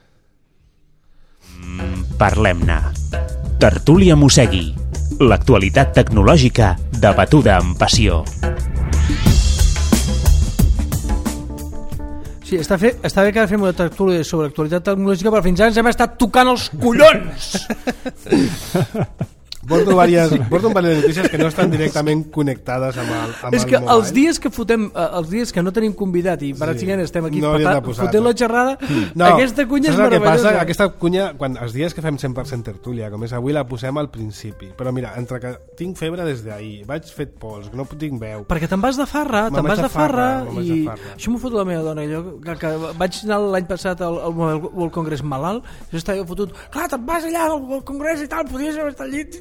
Parlem-ne. Tertúlia Mossegui. L'actualitat tecnològica debatuda amb passió. Sí, està bé que ara fem una tertúlia sobre actualitat tecnològica, però fins ara ens hem estat tocant els collons! Porto un parell de notícies que no estan directament connectades amb el mobile. És que els dies que fotem, els dies que no tenim convidat i pràcticament estem aquí fotent la xerrada, aquesta cunya és meravellosa. Aquesta cunya, els dies que fem 100% tertúlia, com és avui, la posem al principi. Però mira, entre que tinc febre des d'ahir, vaig fet pols, que no tinc veu... Perquè te'n vas de farra, i això m'ho fot la meva dona, que vaig anar l'any passat al Mobile World Congress malalt, jo estava fotut, clar, te'n vas allà al congrés i tal, podies haver estat al llit...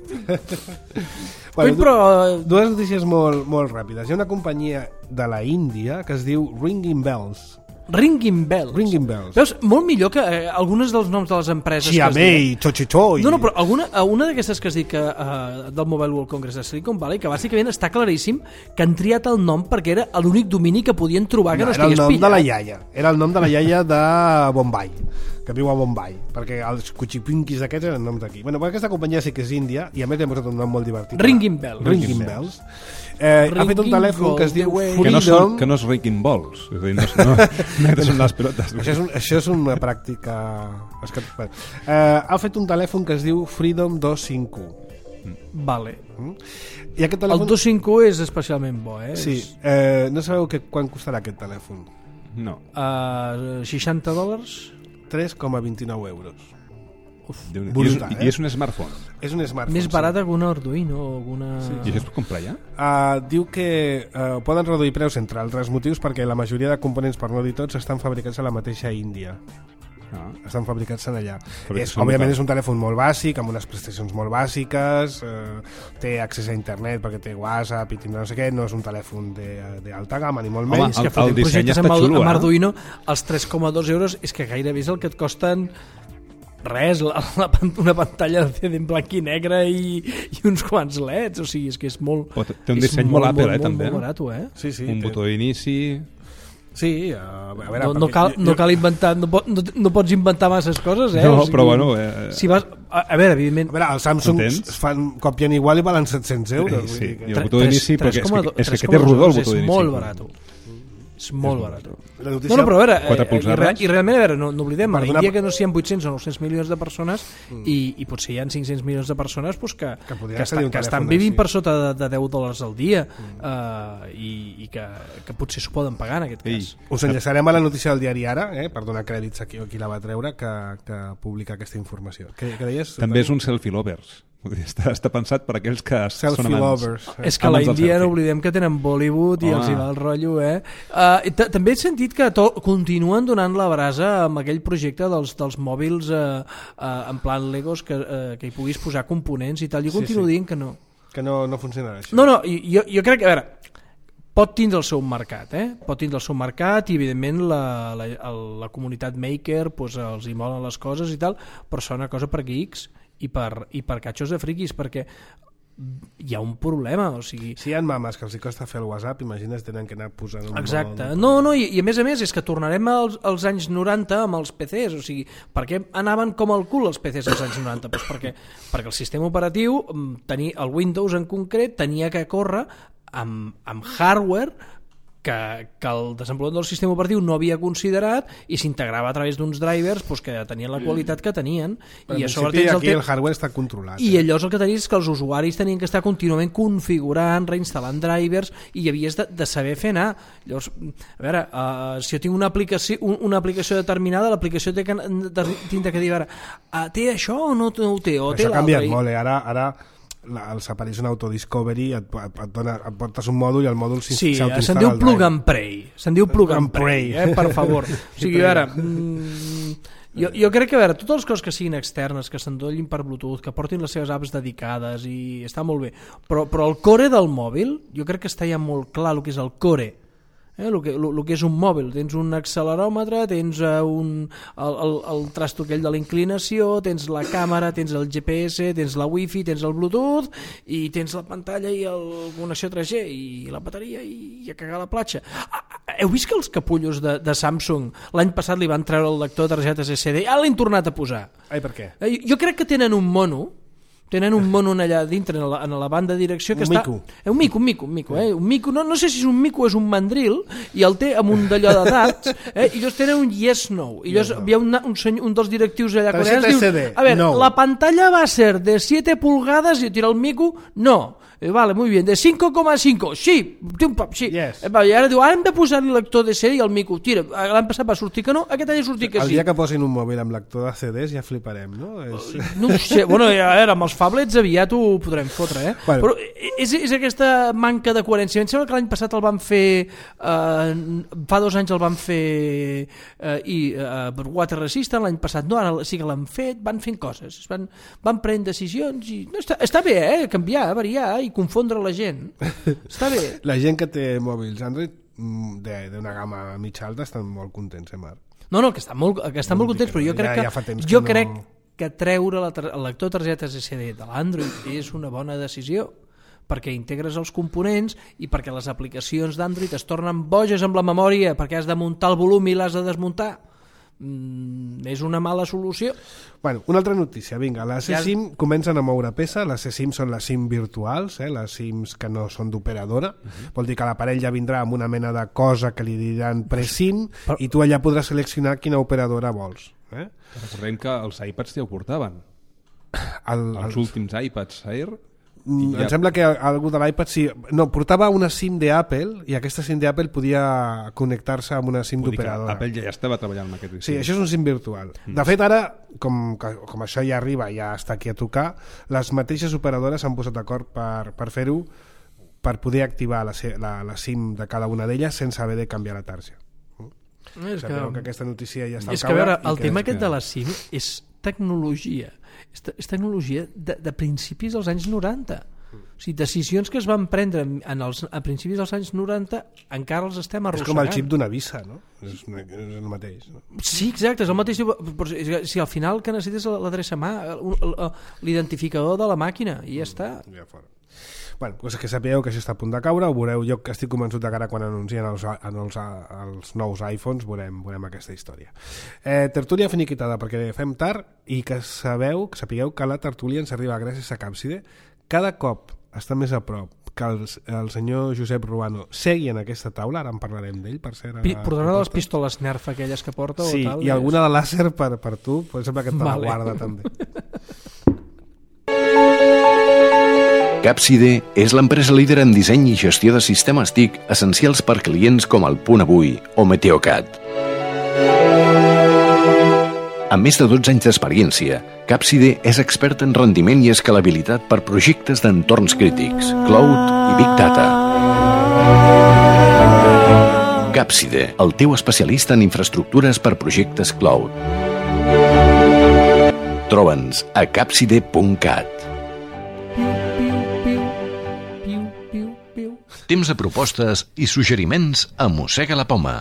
Dues notícies molt ràpides. Hi ha una companyia de la Índia que es diu Ringing Bells. Ringing Bells. Veus, molt millor que algunes dels noms de les empreses Xiaomei, Chochichoi. No, però una d'aquestes que es diu del Mobile World Congress de Silicon Valley, que bàsicament està claríssim que han triat el nom perquè era l'únic domini que podien trobar que no estigués pillat. Era el nom de la iaia. Era el nom de la iaia de Bombay, que viu a Bombay, perquè els cuchipinquis aquests eren noms d'aquí. Bueno, aquesta companyia sí que és índia i a més li ha posat un nom molt divertit. Ringing Bells. Ha fet un telèfon que es diu Freedom... Que no és Ringing Balls. És a dir, no són les pilotes. Això és una pràctica... Ha fet un telèfon que es diu Freedom 251. Vale. I aquest telèfon... El 251 és especialment bo, Sí. No sabeu quan costarà aquest telèfon? No. $60? 3,29 euros. I és un smartphone. És un smartphone. Més barata que una Arduino o alguna... Sí. I això es pot comprar ja? Diu que poden reduir preus entre altres motius perquè la majoria de components, per no dir tots, estan fabricats a la mateixa Índia. Estan fabricats en allà. Òbviament és un telèfon molt bàsic, amb unes prestacions molt bàsiques, té accés a internet perquè té WhatsApp i tindrà no sé què, no és un telèfon d'alta gamma ni molt menys. Home, el disseny està xulo, amb Arduino, els 3,2 euros és que gairebé és el que et costen res, una pantalla de CD en blanc i negre i uns quants LEDs, o sigui, és que és molt... Té un disseny molt Apple, també. Molt barat, Sí, un botó d'inici... Sí, a veure... No cal inventar, no pots inventar masses coses, No, o sigui, però bueno... Si vas, a veure, evidentment... A veure, els Samsung copien igual i valen 700 euros. Sí, i el botó d'inici, perquè és que té rodó el botó d'inici. És molt barat. És molt barat. No, però a veure, 4 polzades. I realment, a veure, no oblidem, a l'Índia que no siguin 800 o 900 milions de persones i potser hi ha 500 milions de persones que estan vivint per sota de $10 al dia i que potser s'ho poden pagar en aquest cas. Us enllaçarem a la notícia del diari Ara, per donar crèdits a qui la va treure, que publica aquesta informació. Què deies? També és un selfie lovers. Està pensat per aquells que són amants. És que a l'Índia no oblidem que tenen Bollywood i els hi va el rotllo, També he sentit que continuen donant la brasa amb aquell projecte dels mòbils en plan Legos que hi puguis posar components i tal. Jo continuo dient que no. Que no funcionarà això. No, jo crec que, a veure, pot tindre el seu mercat, pot tindre el seu mercat i evidentment la comunitat maker els hi molen les coses i tal, però són una cosa per geeks i per catxos de friquis, perquè hi ha un problema, o sigui... Si hi ha mames que els costa fer el WhatsApp, imagines, tenen que anar posant un... Exacte. No, i a més és que tornarem als anys 90 amb els PCs, o sigui, per què anaven com el cul els PCs als anys 90? Pues perquè el sistema operatiu, el Windows en concret, tenia que córrer amb hardware que el desenvolupador del sistema operatiu no havia considerat i s'integrava a través d'uns drivers que tenien la qualitat que tenien. Però en principi aquí el hardware està controlat. I llavors el que tenies és que els usuaris tenien que estar contínuament configurant, reinstal·lant drivers i havies de saber fer anar. Llavors, a veure, si jo tinc una aplicació determinada, l'aplicació tindrà que dir, té això o no ho té? Això ha canviat molt, ara els apareix un autodiscovery, et portes un mòdul i el mòdul s'autoinstal·la. Sí, se'n diu plug and pray. Se'n diu plug and pray, per favor. O sigui, a veure, jo crec que, a veure, totes les coses que siguin externes, que s'endollin per Bluetooth, que portin les seves apps dedicades i està molt bé, però el core del mòbil, jo crec que està ja molt clar el que és el core. El que és un mòbil, tens un acceleròmetre, tens el trasto aquell de la inclinació, tens la càmera, tens el GPS, tens la wifi, tens el Bluetooth i tens la pantalla i la connexió 3G i la bateria i a cagar la platja. Heu vist que els capullos de Samsung l'any passat li van treure el lector de targetes SD i l'han tornat a posar? Ai, per què? Jo crec que tenen un mono allà dintre en la banda de direcció que està... Un mico. No sé si és un mico o és un mandril i el té amb un d'allò de darts i llavors tenen un yes no i llavors hi ha un dels directius allà coreans diu, a veure, la pantalla va ser de 7 pulgadas i tira el mico, no. Vale, muy bien, de 5,5 sí, yes. I ara diu, hem de posar-li lector de CD i el mico, tira, l'any passat va sortir que no, aquest any ha sortit que sí. El dia que posin un mòbil amb lector de CDs ja fliparem, no? No ho sé, bueno, a veure, amb els phablets aviat ho podrem fotre, Però és aquesta manca de coherència. Em sembla que l'any passat el van fer, fa 2 anys el van fer per Water Resistant, l'any passat no, ara sí que l'han fet, van fent coses, van prenent decisions i està bé, canviar, variar i confondre la gent. Està bé. La gent que té mòbils Android d'una gamma mitja alta estan molt contents, Marc? No, que estan molt contents, però jo crec que treure el lector de targetes SD de l'Android és una bona decisió, perquè integres els components i perquè les aplicacions d'Android es tornen boges amb la memòria, perquè has de muntar el volum i l'has de desmuntar. És una mala solució. Bueno, una altra notícia, vinga, les eSIM comencen a moure peça. Les eSIM són les SIM virtuals, les SIMs que no són d'operadora, vol dir que l'aparell ja vindrà amb una mena de cosa que li diran pre-SIM i tu allà podràs seleccionar quina operadora vols. Recordem que els iPads ja ho portaven. Els últims iPads Air Em sembla que algú de l'iPad sí. No, portava una SIM d'Apple i aquesta SIM d'Apple podia connectar-se amb una SIM d'operadora. Apple ja estava treballant amb aquest. Sí, això és un SIM virtual. De fet, ara, com això ja arriba, ja està aquí a tocar, les mateixes operadores s'han posat d'acord per fer-ho, per poder activar la SIM de cada una d'elles sense haver de canviar la tarja. És que aquesta notícia ja està al caure. És que a veure, el tema aquest de la SIM és tecnologia. És tecnologia de principis dels anys 90. O sigui, decisions que es van prendre a principis dels anys 90 encara els estem arrossegant. És com el xip d'una Visa, no? És el mateix. No? Sí, exacte, és el mateix. Si al final el que necessites és l'adreça mà, l'identificador de la màquina, i ja està. Ja fora. Bueno, doncs que sapigueu que això està a punt de caure, ho veureu, jo estic convençut de que ara quan anuncien els nous iPhones veurem aquesta història. Tertúlia finiquitada perquè fem tard i que sapigueu que la tertúlia ens arriba gràcies a Capside. Cada cop està més a prop que el senyor Josep Ruano segui en aquesta taula, ara en parlarem d'ell, per ser... Portarà les pistoles Nerf aquelles que porta? Sí, o tal, i alguna de làser per tu, però sembla que te la guarda també. Capside és l'empresa líder en disseny i gestió de sistemes TIC essencials per clients com el Punt Avui o Meteocat. Amb més de 12 anys d'experiència, Capside és expert en rendiment i escalabilitat per projectes d'entorns crítics, cloud i big data. Capside, el teu especialista en infraestructures per projectes cloud. Troba'ns a capside.cat. Temps de propostes i suggeriments a Mossega la Poma.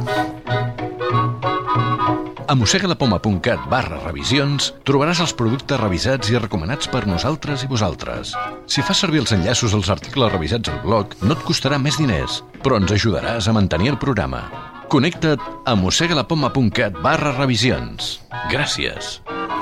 A mossegalapoma.cat/revisions trobaràs els productes revisats i recomanats per nosaltres i vosaltres. Si fas servir els enllaços als articles revisats al blog, no et costarà més diners, però ens ajudaràs a mantenir el programa. Connecta't a mossegalapoma.cat/revisions. Gràcies.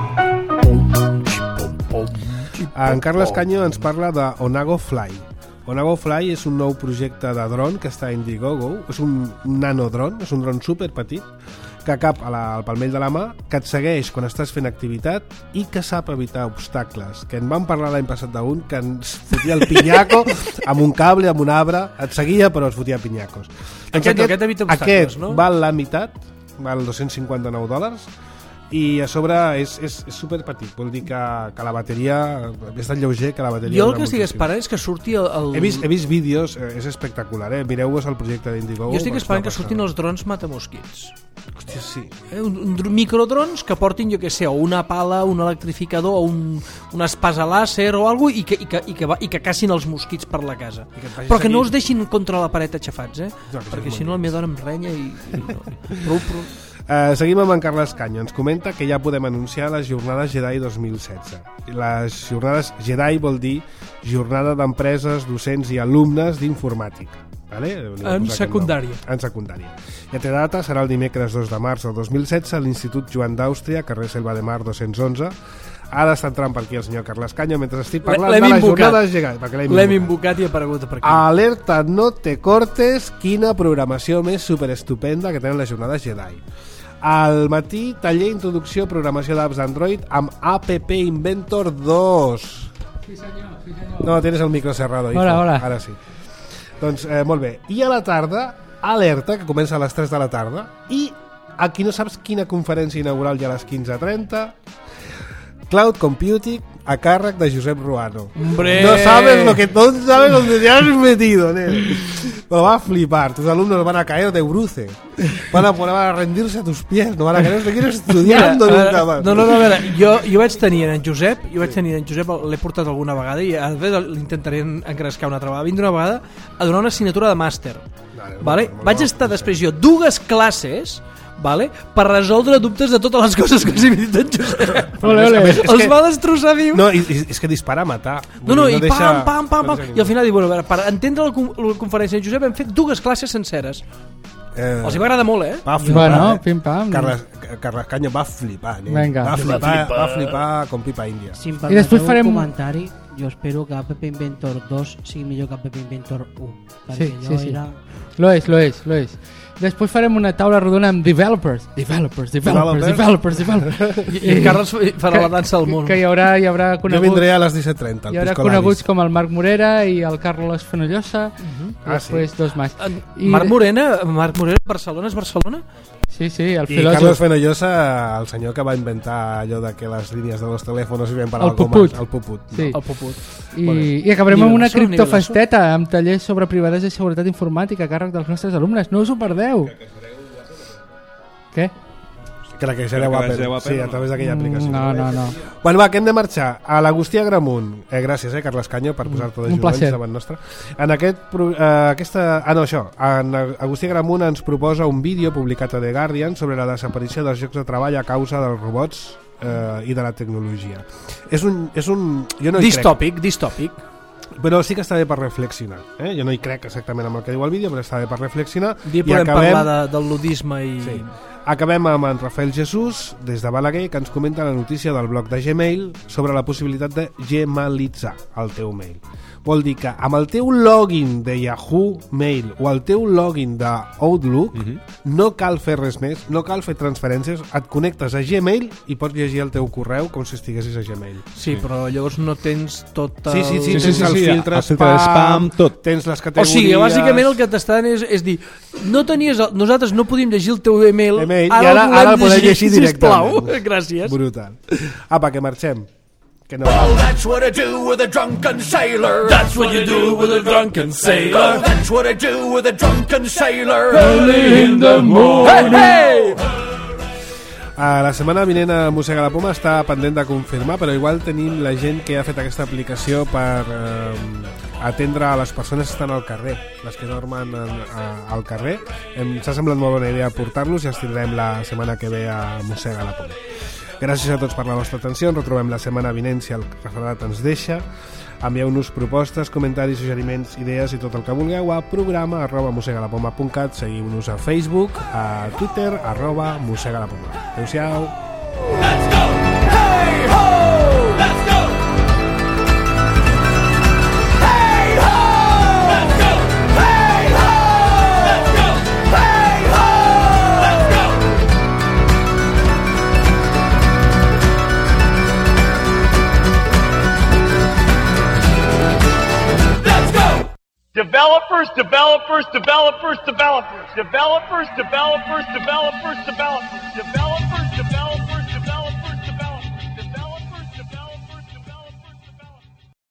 En Carles Caño ens parla d'Onago Fly. Onago Fly és un nou projecte de dron que està a Indiegogo. És un nanodron, és un dron superpetit que cap al palmell de la mà, que et segueix quan estàs fent activitat i que sap evitar obstacles. Que en vam parlar l'any passat d'un que ens fotia el pinyaco amb un cable, amb un arbre, et seguia però es fotia pinyacos. Aquest evita obstacles, no? Val la meitat, val $259, i a sobre és superpetit, vol dir que la bateria és tan lleuger que la bateria... Jo el que estic esperant és que surti el... He vist vídeos, és espectacular, mireu-vos el projecte d'Indiegogo. Jo estic esperant que surtin els drons matamosquits. Hòstia, sí. Microdrons que portin, jo què sé, o una pala, un electrificador, o una espasa làser o alguna cosa, i que cacin els mosquits per la casa. Però que no els deixin contra la paret aixafats, perquè si no la meva dona em renya i no. Seguim amb en Carles Caño. Ens comenta que ja podem anunciar les jornades Jedi 2016. Les jornades Jedi vol dir jornada d'empreses, docents i alumnes d'informàtica. Vale? En secundària. En secundària. Ja té data, serà el dimecres 2 de març del 2016 a l'Institut Joan d'Àustria, carrer Selva de Mar 211. Ara està entrant per aquí el senyor Carles Caño mentre estic parlant de les jornades Jedi. L'hem invocat i ha aparegut per aquí. Alerta, no te cortes, quina programació més superestupenda que tenen les jornades Jedi. Al matí, taller introducció programació d'apps d'Android amb App Inventor 2. Sí senyor, sí senyor. No, tienes el micro cerrado. Hola, hola. Ara sí. Doncs molt bé. I a la tarda, alerta, que comença a les 3 de la tarda, i aquí no saps quina conferència inaugural hi ha a les 15:30, Cloud Computing a càrrec de Josep Ruano. ¡Hombre! No sabes dónde te has metido, nene. Pero va a flipar. Tus alumnos van a caer de bruce. Van a rendirse a tus pies. No van a querer seguir estudiando nunca más. No, a veure, jo vaig tenir en Josep, l'he portat alguna vegada i a vegades l'intentaré engrescar una altra vegada. Vindre una vegada a donar una assignatura de màster. Vale? Vaig estar després jo 2 classes, vale, per resoldre dubtes de totes les coses que els he dit en Josep. Els va destrossar viu. No, és que dispara a matar. I pam. I al final diu, bueno, per entendre la conferència de Josep hem fet 2 classes senceres. Els hi va agradar molt, Va flipar, bueno, pim-pam. Carles Caño va flipar, Venga. Va flipar com pipa índia. I després farem un comentari. jo espero que App Inventor 2 sigui millor que App Inventor 1. Perquè Sí. era... Lo és. Després farem una taula rodona amb developers. I el Carles farà la dansa del món. Que hi haurà coneguts... Jo vindré a les 17:30. Hi haurà coneguts com el Marc Morera i el Carlos Fenollosa. Després dos més. Marc Morera, Barcelona és Barcelona? Sí, el I filòsof. Carlos Fenollosa, el senyor que va inventar allò de que les línies de los teléfonos sirven para algo Puput. más. El Puput. Sí. El Puput. I acabarem amb una criptofesteta amb tallers sobre privadesa i seguretat informàtica a càrrec dels nostres alumnes. No us ho perdeu. Què? Que la que sereu Apple. Sí, a través d'aquella aplicació. No. Bueno, va, que hem de marxar. A l'Agustí Agramunt. Gràcies, Carles Canyo, per posar-te de jugadors davant nostre. En Agustí Agramunt ens proposa un vídeo publicat a The Guardian sobre la desaparició dels llocs de treball a causa dels robots i de la tecnologia. És un jo no hi distòpic. Però sí que està bé per reflexionar. Jo no hi crec exactament amb el que diu el vídeo, però està bé per reflexionar. Podem parlar del ludisme i... Sí. Acabem amb en Rafael Jesús, des de Balaguer, que ens comenta la notícia del blog de Gmail sobre la possibilitat de gemalitzar el teu mail. Vol dir que amb el teu login de Yahoo Mail o el teu login d'Outlook no cal fer res més, no cal fer transferències, et connectes a Gmail i pots llegir el teu correu com si estiguessis a Gmail. Sí, però llavors no tens tot el... Sí, tens el filtre spam, tot. Tens les categories... O sigui, bàsicament el que t'estan és dir, nosaltres no podíem llegir el teu email, ara el podem llegir directament. Gràcies. Brutal. Apa, que marxem. Que no. Oh, that's what I do with a drunken sailor. That's what you do with a drunken sailor. That's what I do with a drunken sailor. Early in the morning. Hey, hey! La setmana vinent a Mossega la Poma està pendent de confirmar, però igual tenim la gent que ha fet aquesta aplicació per atendre a les persones que estan al carrer, les que dormen al carrer. S'ha semblat molt bona idea portar-los i els tindrem la setmana que ve a Mossega la Poma. Gràcies a tots per la vostra atenció. Ens retrobem la setmana vinent si el refredat ens deixa. Envieu-nos propostes, comentaris, suggeriments, idees i tot el que vulgueu a programa@mossegalapoma.cat. Seguiu-nos a Facebook, a Twitter, @mossegalapoma. Adéu-siau. Let's go! Hey ho! Let's go! Hey ho! Let's go! Hey ho! Let's go! Hey ho! Let's go! Let's go! Developers, developers, developers, developers, developers, developers, developers, developers, developers, developers.